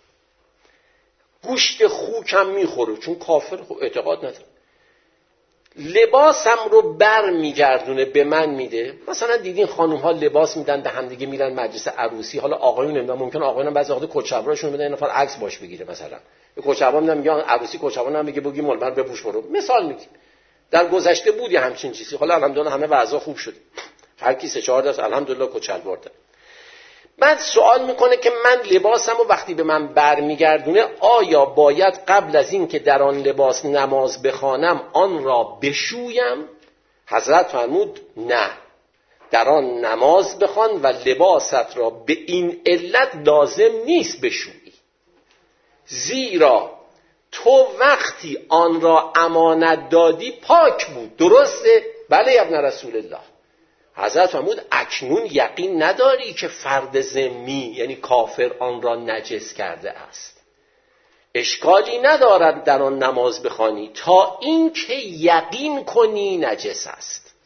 گوشت خوکم میخوره، چون کافر خب اعتقاد نداره. لباسم رو بر میگردونه به من میده. مثلا دیدین خانوم ها لباس میدن به هم دیگه میرن مجلس عروسی، حالا آقایون نمیدونم ممکن آقایون بعضی وقت کچبراشون بدن این نفر عکس باش بگیره، مثلا یه کچبر میدن میگه عروسی کچبر هم میگه بگی مول من بپوش برو، مثال میگیم. در گذشته بود یه همچین چیزی. حالا الحمدلله همه وضع خوب شد، هر کی سه چهار دست الحمدلله کچل برده. بعد سوال میکنه که من لباسم رو وقتی به من برمیگردونه آیا باید قبل از این که در آن لباس نماز بخوانم آن را بشویم؟ حضرت فرمود نه، در آن نماز بخوان و لباست را به این علت لازم نیست بشویی، زیرا تو وقتی آن را امانت دادی پاک بود. درسته؟ بله ابن رسول الله. حضرت فرمود اکنون یقین نداری که فرد ذمی یعنی کافر آن را نجس کرده است، اشکالی ندارد در آن نماز بخوانی تا این که یقین کنی نجس است.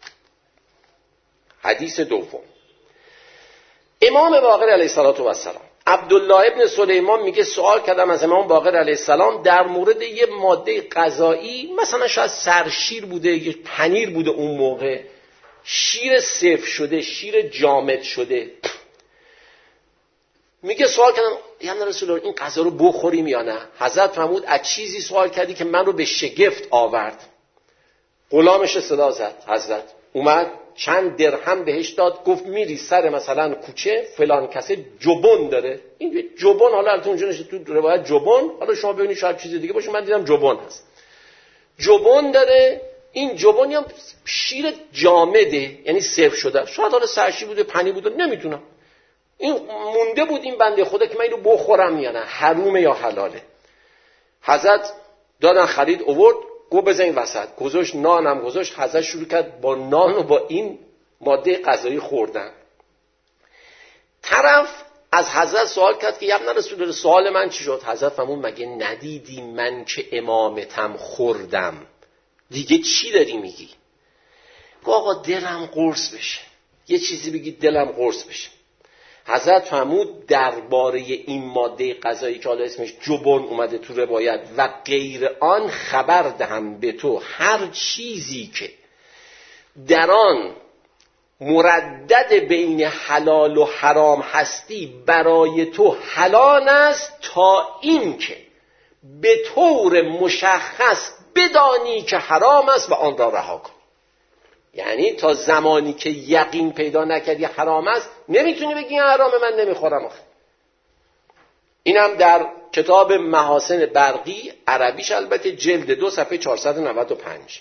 حدیث دوم، امام باقر علیه السلام عبدالله ابن سلیمان میگه سوال کردم از امام باقر علیه السلام در مورد یه ماده غذایی، مثلا شاید سرشیر بوده یا پنیر بوده، اون موقع شیر سفت شده، شیر جامد شده. میگه سوال کردم یا رسول الله این غذا رو بخوریم یا نه؟ حضرت فرمود از چیزی سوال کردی که من رو به شگفت آورد. غلامش صدا زد، حضرت اومد چند درهم بهش داد، گفت میری سر مثلا کوچه فلان کسی جبن داره. این جبن حالا البته اونجا نشه تو روایت جبن، حالا شما ببینید شاید چیز دیگه باشه، من دیدم جبن هست. جبن داره، این جبن یا شیر جامده یعنی سرو شده، شاید حالا سرشی بوده پنی بوده نمیتونم، این مونده بود این بنده خدا که من اینو بخورم یا نه، حرومه یا حلاله. حضرت دادن خرید آورد، گو بزن این وسط، گذاشت نانم گذاشت، حضرت شروع کرد با نان و با این ماده غذایی خوردن. طرف از حضرت سوال کرد که یا ابن رسول الله سوال من چی شد؟ حضرت فرمود مگه ندیدی من که امامتم خوردم، دیگه چی داری میگی؟ گفت آقا دلم قرص بشه، یه چیزی بگید دلم قرص بشه. حضرت فرمود درباره این ماده غذایی که حالا اسمش جبن اومده تو روایت و غیر آن خبر دهم به تو هر چیزی که در آن مردد بین حلال و حرام هستی برای تو حلال است تا این که به طور مشخص بدانی که حرام است و آن را رها کن. یعنی تا زمانی که یقین پیدا نکردی حرام است نمیتونی بگی حرامه من نمیخورم آخه. اینم در کتاب محاسن برقی عربیش البته جلد دو صفحه چهارصد و نود و پنج.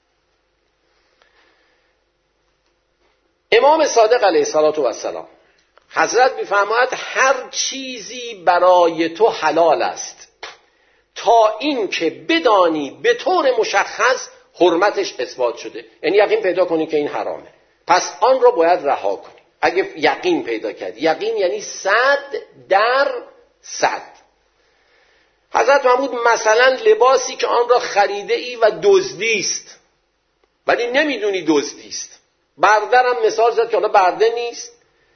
امام صادق علیه السلام حضرت میفرماید هر چیزی برای تو حلال است تا این که بدانی به طور مشخص حرمتش اثبات شده، یعنی یقین پیدا کنی که این حرامه، پس آن را باید رها کنی. اگه یقین پیدا کردی، یقین یعنی صد در صد. حضرت محمود مثلا لباسی که آن را خریده ای و دزدی است ولی نمیدونی دزدی است، بردرم مثال زد که حالا برده نیست.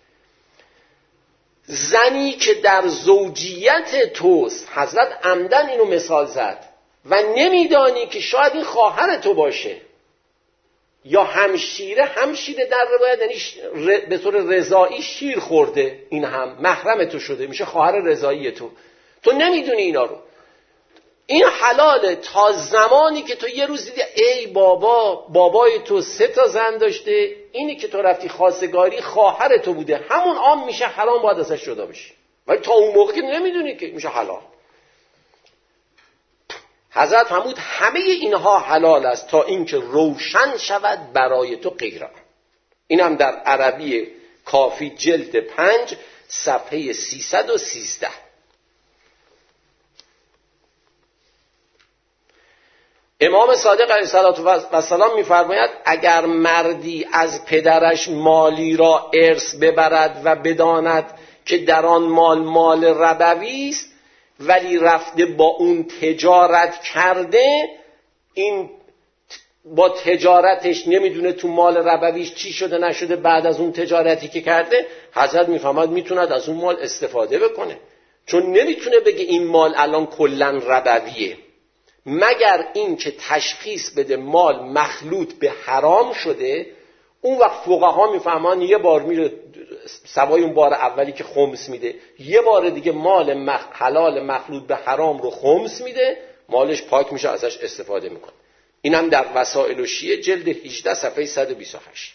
زنی که در زوجیت توست، حضرت عمدن اینو مثال زد، و نمیدانی که شاید این خواهر تو باشه، یا همشیره، همشیره در روایت یعنی به طور رضایی شیر خورده، این هم محرم تو شده، میشه خواهر رضایی تو، تو نمیدونی اینا رو. این حلاله تا زمانی که تو یه روز دیدی ای بابا، بابای تو سه تا زن داشته، اینی که تو رفتی خواستگاری خواهر تو بوده، همون آن میشه حرام، باید ازش جدا بشی، ولی تا اون موقع که نمیدونی که میشه حلال. حضرت فرمود همه اینها حلال است تا اینکه روشن شود برای تو غیر آن. این هم در عربی کافی جلد پنج صفحه سیصد و سیزده. امام صادق علیه السلام می‌فرماید اگر مردی از پدرش مالی را ارث ببرد و بداند که در آن مال مال ربوی است ولی رفته با اون تجارت کرده، این با تجارتش نمیدونه تو مال ربویش چی شده نشده، بعد از اون تجارتی که کرده حضرت میفهمد میتوند از اون مال استفاده بکنه، چون نمیتونه بگه این مال الان کلا ربویه، مگر این که تشخیص بده مال مخلوط به حرام شده. اون وقت فقها میفهمان یه بار میره سوای اون بار اولی که خمس میده، یه بار دیگه مال مخ... حلال مخلوط به حرام رو خمس میده، مالش پاک میشه، ازش استفاده میکنه. اینم در وسائل الشیعه جلد هجده صفحه صد و بیست و هشت.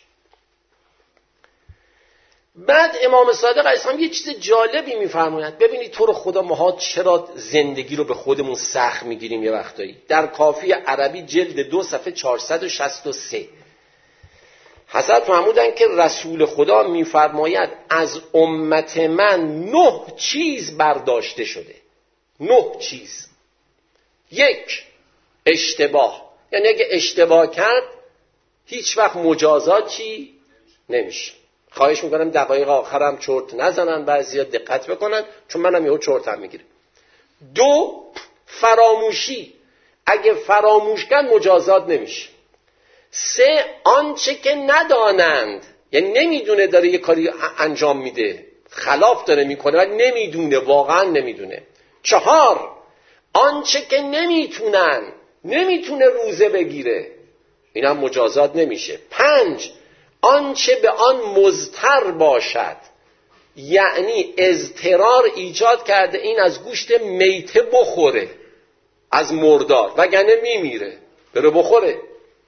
بعد امام صادق علیه السلام یه چیز جالبی میفرمایند. ببینید تو رو خدا ماها چرا زندگی رو به خودمون سخت میگیریم یه وقتایی. در کافی عربی جلد دو صفحه چهارصد و شصت و سه حضرت فرمودند که رسول خدا میفرماید از امت من نه چیز برداشته شده. نه چیز. یک، اشتباه، یعنی اگه اشتباه کرد هیچ وقت مجازات چی نمیشه. خواهش میکنم دقایق آخرم چرت نزنن، بعضیا دقت بکنن چون منم یهو چرتم میگیره. دو، فراموشی، اگه فراموش کرد مجازات نمیشه. سه، آنچه که ندانند، یعنی نمیدونه داره یه کاری انجام میده، خلاف داره میکنه ولی نمیدونه، واقعا نمیدونه. چهار، آنچه که نمیتونن، نمیتونه روزه بگیره، اینم مجازات نمیشه. پنج، آنچه به آن مضطر باشد، یعنی اضطرار ایجاد کرده این از گوشت میته بخوره، از مردار، وگرنه میمیره، بره بخوره.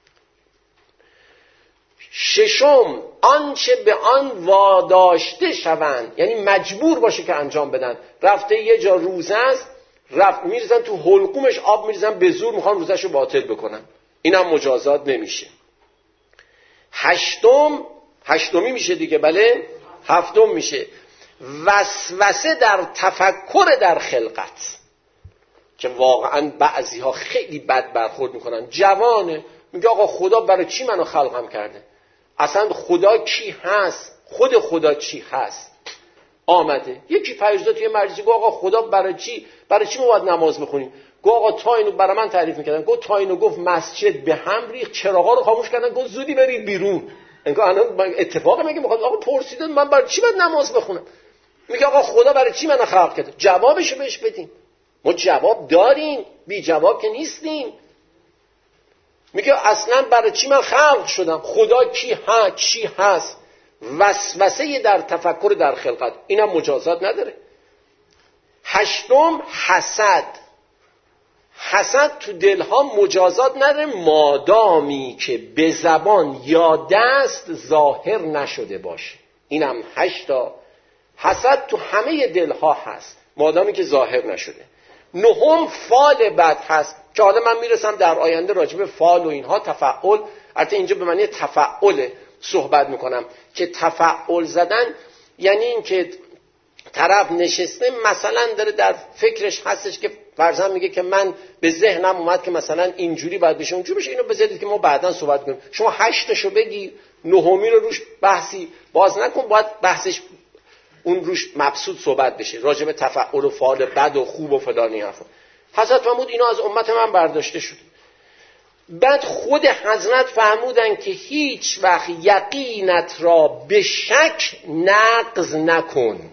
ششم، آنچه به آن واداشته شوند، یعنی مجبور باشه که انجام بدن، رفته یه جا روزه است، رفت میریزن تو حلقومش آب میریزن، به زور میخوان روزهشو باطل بکنن، اینم مجازات نمیشه. هشتم، هشتمی میشه دیگه، بله، هفتم میشه وسوسه در تفکر در خلقت، که واقعا بعضی ها خیلی بد برخورد میکنن. جوانه میگه آقا خدا برای چی منو خلقم کرده، اصلا خدا کی هست، خود خدا چی هست. آمده یکی پیروزا توی مجلسی گفت آقا خدا برای چی، برای چی ما باید نماز بخونیم؟ گفت آقا تا اینو برای من تعریف میکردن، گفت تا اینو گفت مسجد به هم ریخت، چراغا رو خاموش کردن، گفت زودی برید بیرون. انگار الان اتفاقی میگه میخواد آقا پرسیدن من برای چی باید نماز بخونم. میگه آقا خدا برای چی منو خلق کرده؟ جوابشو بهش بدیم. ما جواب داریم، بی جواب که نیستیم. میگه اصلا برای چی من خلق شدم؟ خدا کی ها چی هست؟ وسوسه در تفکر در خلقت، اینم مجازات نداره. هشتم حسد. حسد تو دلها مجازات نداره مادامی که به زبان یا دست ظاهر نشده باشه. اینم هشتا. حسد تو همه دلها هست مادامی که ظاهر نشده. نهم فال بد هست که حالا من میرسم در آینده راجع به فال و اینها تفعول، البته اینجا به معنی تفعول صحبت میکنم که تفعول زدن یعنی این که طرف نشسته مثلا داره در فکرش هستش که فرضاً میگه که من به ذهنم اومد که مثلا اینجوری باید بشه اونجوری بشه، اینو بذارید که ما بعداً صحبت کنیم. شما هشتشو بگی، نهمی رو روش بحثی باز نکن، باید بحثش اون روش مبسوط صحبت بشه راجع به تفعول و فعال بد و خوب و فلانی حرفا. حضرت فرمود اینا از امت من برداشته شد. بعد خود حضرت فرمودن که هیچ وقت یقینت را به شک نقض نکن.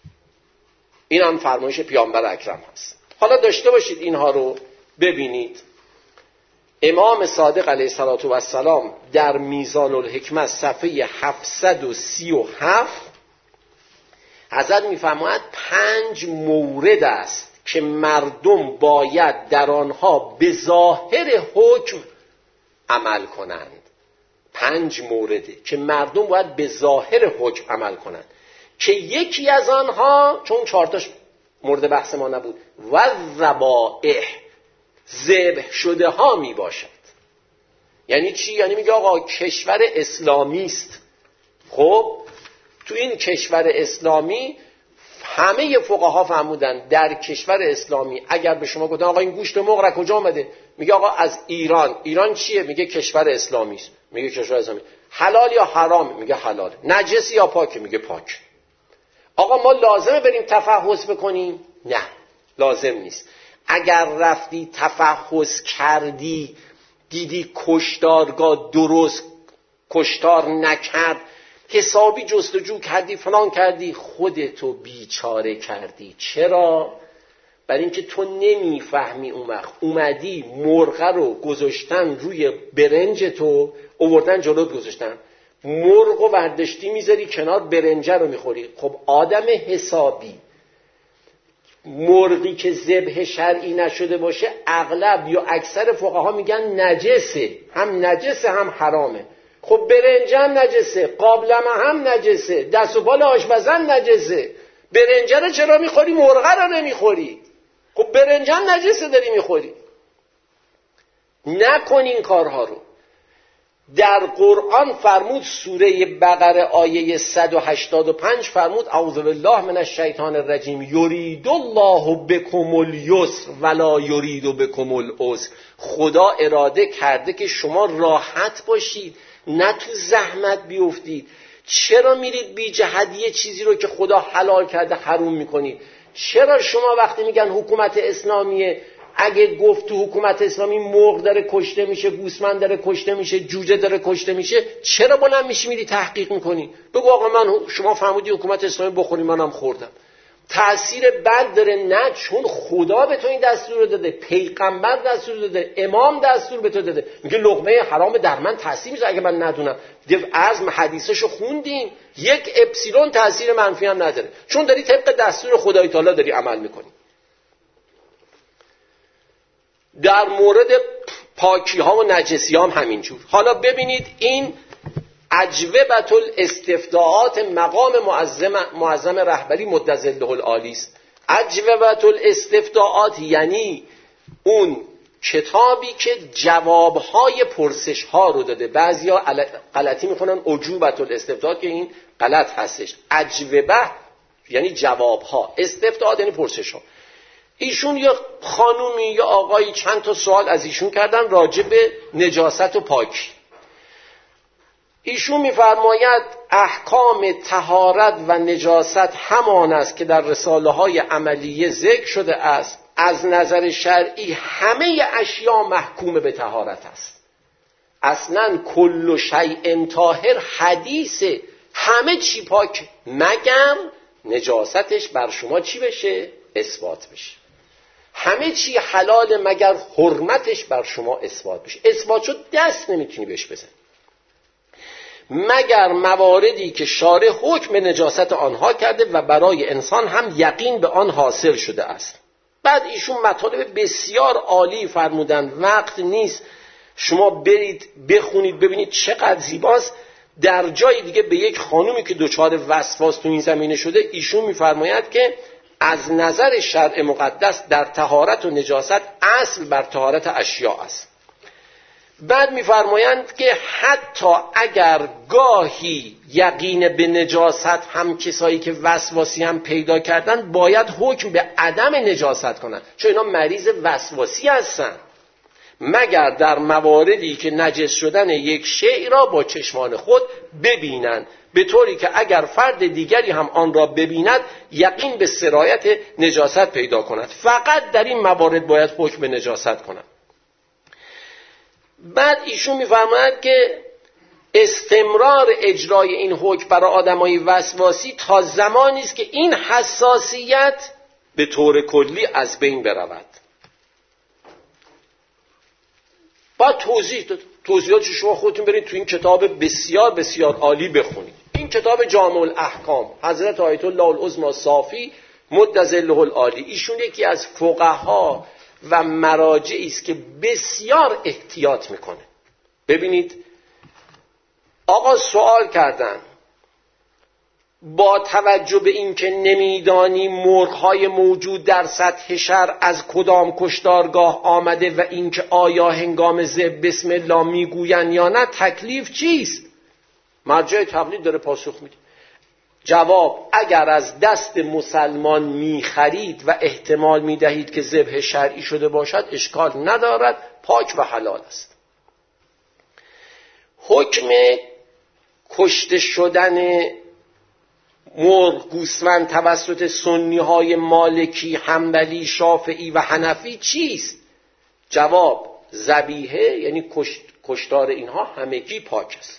این هم فرمایش پیامبر اکرم هست. حالا داشته باشید اینها رو ببینید. امام صادق علیه السلام در میزان الحکمت صفحه هفتصد و سی و هفت حضرت میفرماید پنج مورد است که مردم باید در آنها به ظاهر حکم عمل کنند. پنج مورده که مردم باید به ظاهر حکم عمل کنند که یکی از آنها، چون چهارتاش مورد بحث ما نبود، و ذبائح ذبح شده ها می باشد. یعنی چی؟ یعنی میگه آقا کشور اسلامی است، خب تو این کشور اسلامی همه فقها فرمودن در کشور اسلامی اگر به شما گفتن آقا این گوشت مرغ از کجا آمده، میگه آقا از ایران. ایران چیه؟ میگه کشور اسلامی است. میگه کشور اسلامی. حلال یا حرام؟ میگه حلال. نجس یا پاک؟ میگه پاک. آقا ما لازمه بریم تفحص بکنیم؟ نه لازم نیست. اگر رفتی تفحص کردی دیدی کشتارگاه درست کشتار نکرد، حسابی جستجو کردی فلان کردی، خودتو بیچاره کردی. چرا؟ برای اینکه تو نمیفهمی. اون وقت اومدی مرغ رو گذاشتن روی برنج تو، آوردن جلوت گذاشتن، مرغ و برداشتی میذاری کنار، برنج رو میخوری. خب آدم حسابی مرغی که ذبح شرعی نشده باشه اغلب یا اکثر فقها میگن نجسه، هم نجسه هم حرامه. خب برنج هم نجسه، قابلمه هم نجسه، دست و بال آشپزم نجسه. برنج رو چرا میخوری؟ مرغ رو نمیخوری. خب برنج هم نجسه داری میخوری. نکن این کارها رو. در قرآن فرمود، سوره بقره آیه صد و هشتاد و پنج فرمود اعوذ بالله من الشیطان الرجیم یرید الله بکم الیسر ولا یرید بکم العسر. خدا اراده کرده که شما راحت باشید، نه تو زحمت بیفتید. چرا میرید بی جهت یه چیزی رو که خدا حلال کرده حروم میکنید؟ چرا شما وقتی میگن حکومت اسلامیه، اگه گفت تو حکومت اسلامی مرغ داره کشته میشه، گوسفند داره کشته میشه، جوجه داره کشته میشه، چرا بلند میشی میری تحقیق میکنی؟ بگو آقا من شما فرمودی حکومت اسلامی بخوری، منم خوردم. تأثیر بد داره؟ نه، چون خدا به تو این دستور رو داده، پیغمبر دستور داده، امام دستور به تو داده. میگه لقمه حرام در من تأثیر میذاره اگه من ندونم. عزم حدیثشو خوندیم، یک اپسیلون تأثیر منفی هم نداره، چون داری طبق دستور خدای تعالی داری عمل میکنی. در مورد پاکی ها و نجسی هم همینجور. حالا ببینید این اجوبة الاستفتاءات مقام معظم معظم رهبری مدظله العالی است. اجوبة الاستفتاءات یعنی اون کتابی که جوابهای پرسش ها رو داده. بعضیا غلطی میکنن اجوبة الاستفتاءات که این غلط هستش. اجوبه یعنی جوابها، استفتاءات یعنی پرسش ها. ایشون یا خانومی یا آقایی چند تا سوال از ایشون کردن راجع به نجاست و پاکی. ایشون میفرماید احکام طهارت و نجاست همان است که در رساله های عملیه ذکر شده است. از نظر شرعی همه اشیا محکوم به طهارت است. اصلا کل شیء طاهر حدیثه، همه چی پاک مگر نجاستش بر شما چی بشه؟ اثبات بشه. همه چی حلال مگر حرمتش بر شما اثبات بشه. اثبات شد دست نمیتونی بهش بزن مگر مواردی که شارع حکم به نجاست آنها کرده و برای انسان هم یقین به آن حاصل شده است. بعد ایشون مطالب بسیار عالی فرمودن، وقت نیست شما برید بخونید ببینید چقدر زیباست. در جای دیگه به یک خانومی که دچار وسواس تو این زمینه شده ایشون میفرماید که از نظر شرع مقدس در طهارت و نجاست اصل بر طهارت اشیاء است. بعد میفرمایند که حتی اگر گاهی یقین به نجاست هم کسایی که وسواسی هم پیدا کردن باید حکم به عدم نجاست کنن، چون اینا مریض وسواسی هستن، مگر در مواردی که نجس شدن یک شیء را با چشمان خود ببینند، به طوری که اگر فرد دیگری هم آن را ببیند یقین به سرایت نجاست پیدا کند. فقط در این موارد باید حکم به نجاست کنند. بعد ایشون میفرماید که استمرار اجرای این حکم برای آدمای وسواسی تا زمانی است که این حساسیت به طور کلی از بین برود. بعد توضیح داد. توضیحاتش شما خودتون برید تو این کتاب بسیار بسیار عالی بخونید. این کتاب جامع الاحکام حضرت آیت الله العظمی صافی مد ظله العالی، ایشون یکی از فقها و مراجعی است که بسیار احتیاط میکنه. ببینید آقا سوال کردن با توجه به اینکه نمیدانی مرغ‌های موجود در سطح شهر از کدام کشتارگاه آمده و اینکه آیا هنگام ذبح بسم الله میگوین یا نه، تکلیف چیست؟ مرجع تقلید داره پاسخ میده. جواب: اگر از دست مسلمان میخرید و احتمال میدهید که ذبح شرعی شده باشد اشکال ندارد، پاک و حلال است. حکم کشته شدن مرغ گوسفند توسط سنی های مالکی، حنبلی، شافعی و حنفی چیست؟ جواب: ذبیحه یعنی کشت، کشتار اینها همگی پاک است.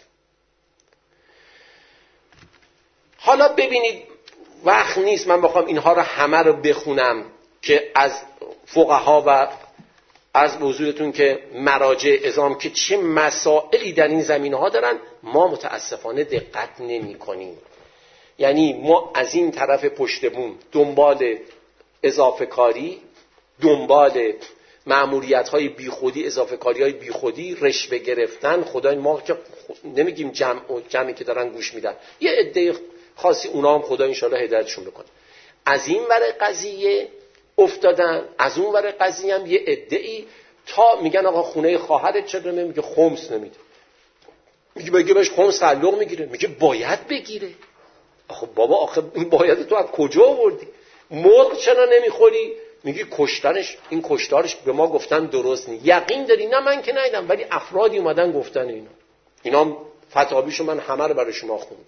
حالا ببینید وقت نیست من بخوام اینها رو همه رو بخونم که از فقها و از موضوعتون که مراجع اعظام که چه مسائلی در این زمینه ها دارن، ما متاسفانه دقت نمی کنیم. یعنی ما از این طرف پشت بوم دنبال اضافه کاری، دنبال مأموریت های بی خودی، اضافه کاری های بی خودی، رشوه گرفتن. خدای ما که نمیگیم جمع جمعی که دارن گوش میدن، یه عده خاصی اونا هم خدا انشالله هدایتشون بکنه، از این ور قضیه افتادن، از اون ور قضیه هم یه عده‌ای تا میگن آقا خونه خواهرت چرا نمیگه خمس نمیده، میگه بگه بهش خمس تعلق میگیره، میگه باید بگیره. آخه بابا آخه این باید تو از کجا آوردی؟ مرغ چرا نمیخوری؟ میگه کشتنش، این کشتارش به ما گفتن درست نیست. یقین داری؟ نه من که ندیدم، ولی افرادی اومدن گفتن اینا. اینا فتاویشو من همه رو برای شما خوندم.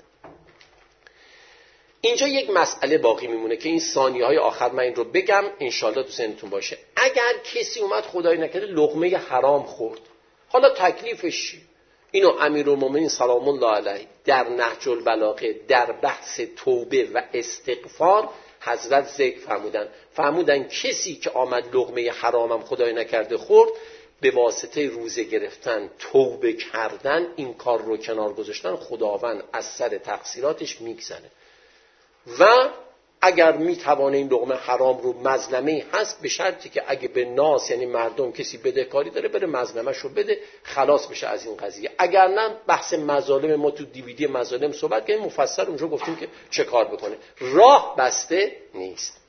اینجا یک مسئله باقی میمونه که این ثانیه‌های آخر من این رو بگم انشالله تو ذهنتون باشه. اگر کسی اومد خدای نکرده لقمه حرام خورد، حالا تکلیفش چی؟ اینو امیرالمومنین سلام الله علیه در نهج البلاغه در بحث توبه و استغفار حضرت ذکر فرمودن. فرمودن کسی که آمد لقمه حرامم خدای نکرده خورد، به واسطه روزه گرفتن، توبه کردن، این کار رو کنار گذاشتن، خداوند از سر تقصیراتش میگذنه. و اگر میتوانه این لقمه حرام رو مظلمه هست، به شرطی که اگه به ناس یعنی مردم کسی بدهکاری داره بره مظلمش رو بده، خلاص بشه از این قضیه. اگر نه بحث مظالم ما تو دیویدی مظالم صحبت کردیم، مفصل اونجا گفتیم که چه کار بکنه. راه بسته نیست.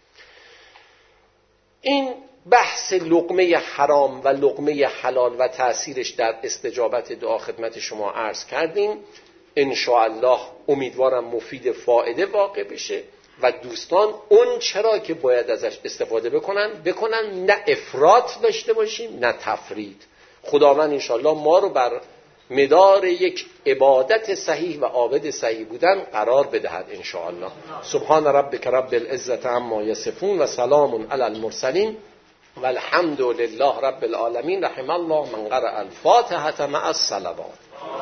این بحث لقمه حرام و لقمه حلال و تأثیرش در استجابت دعا خدمت شما عرض کردیم. ان شاء الله امیدوارم مفید فایده واقع بشه و دوستان اون چرا که باید ازش استفاده بکنن بکنن، نه افراط داشته باشیم نه تفرید. خداوند ان شاء الله ما رو بر مدار یک عبادت صحیح و عابد صحیح بودن قرار بدهد ان شاء الله. سبحان ربک رب العزة عما یصفون و سلام علی المرسلین و الحمد لله رب العالمین. رحم الله من قرأ الفاتحة مع الصلوات.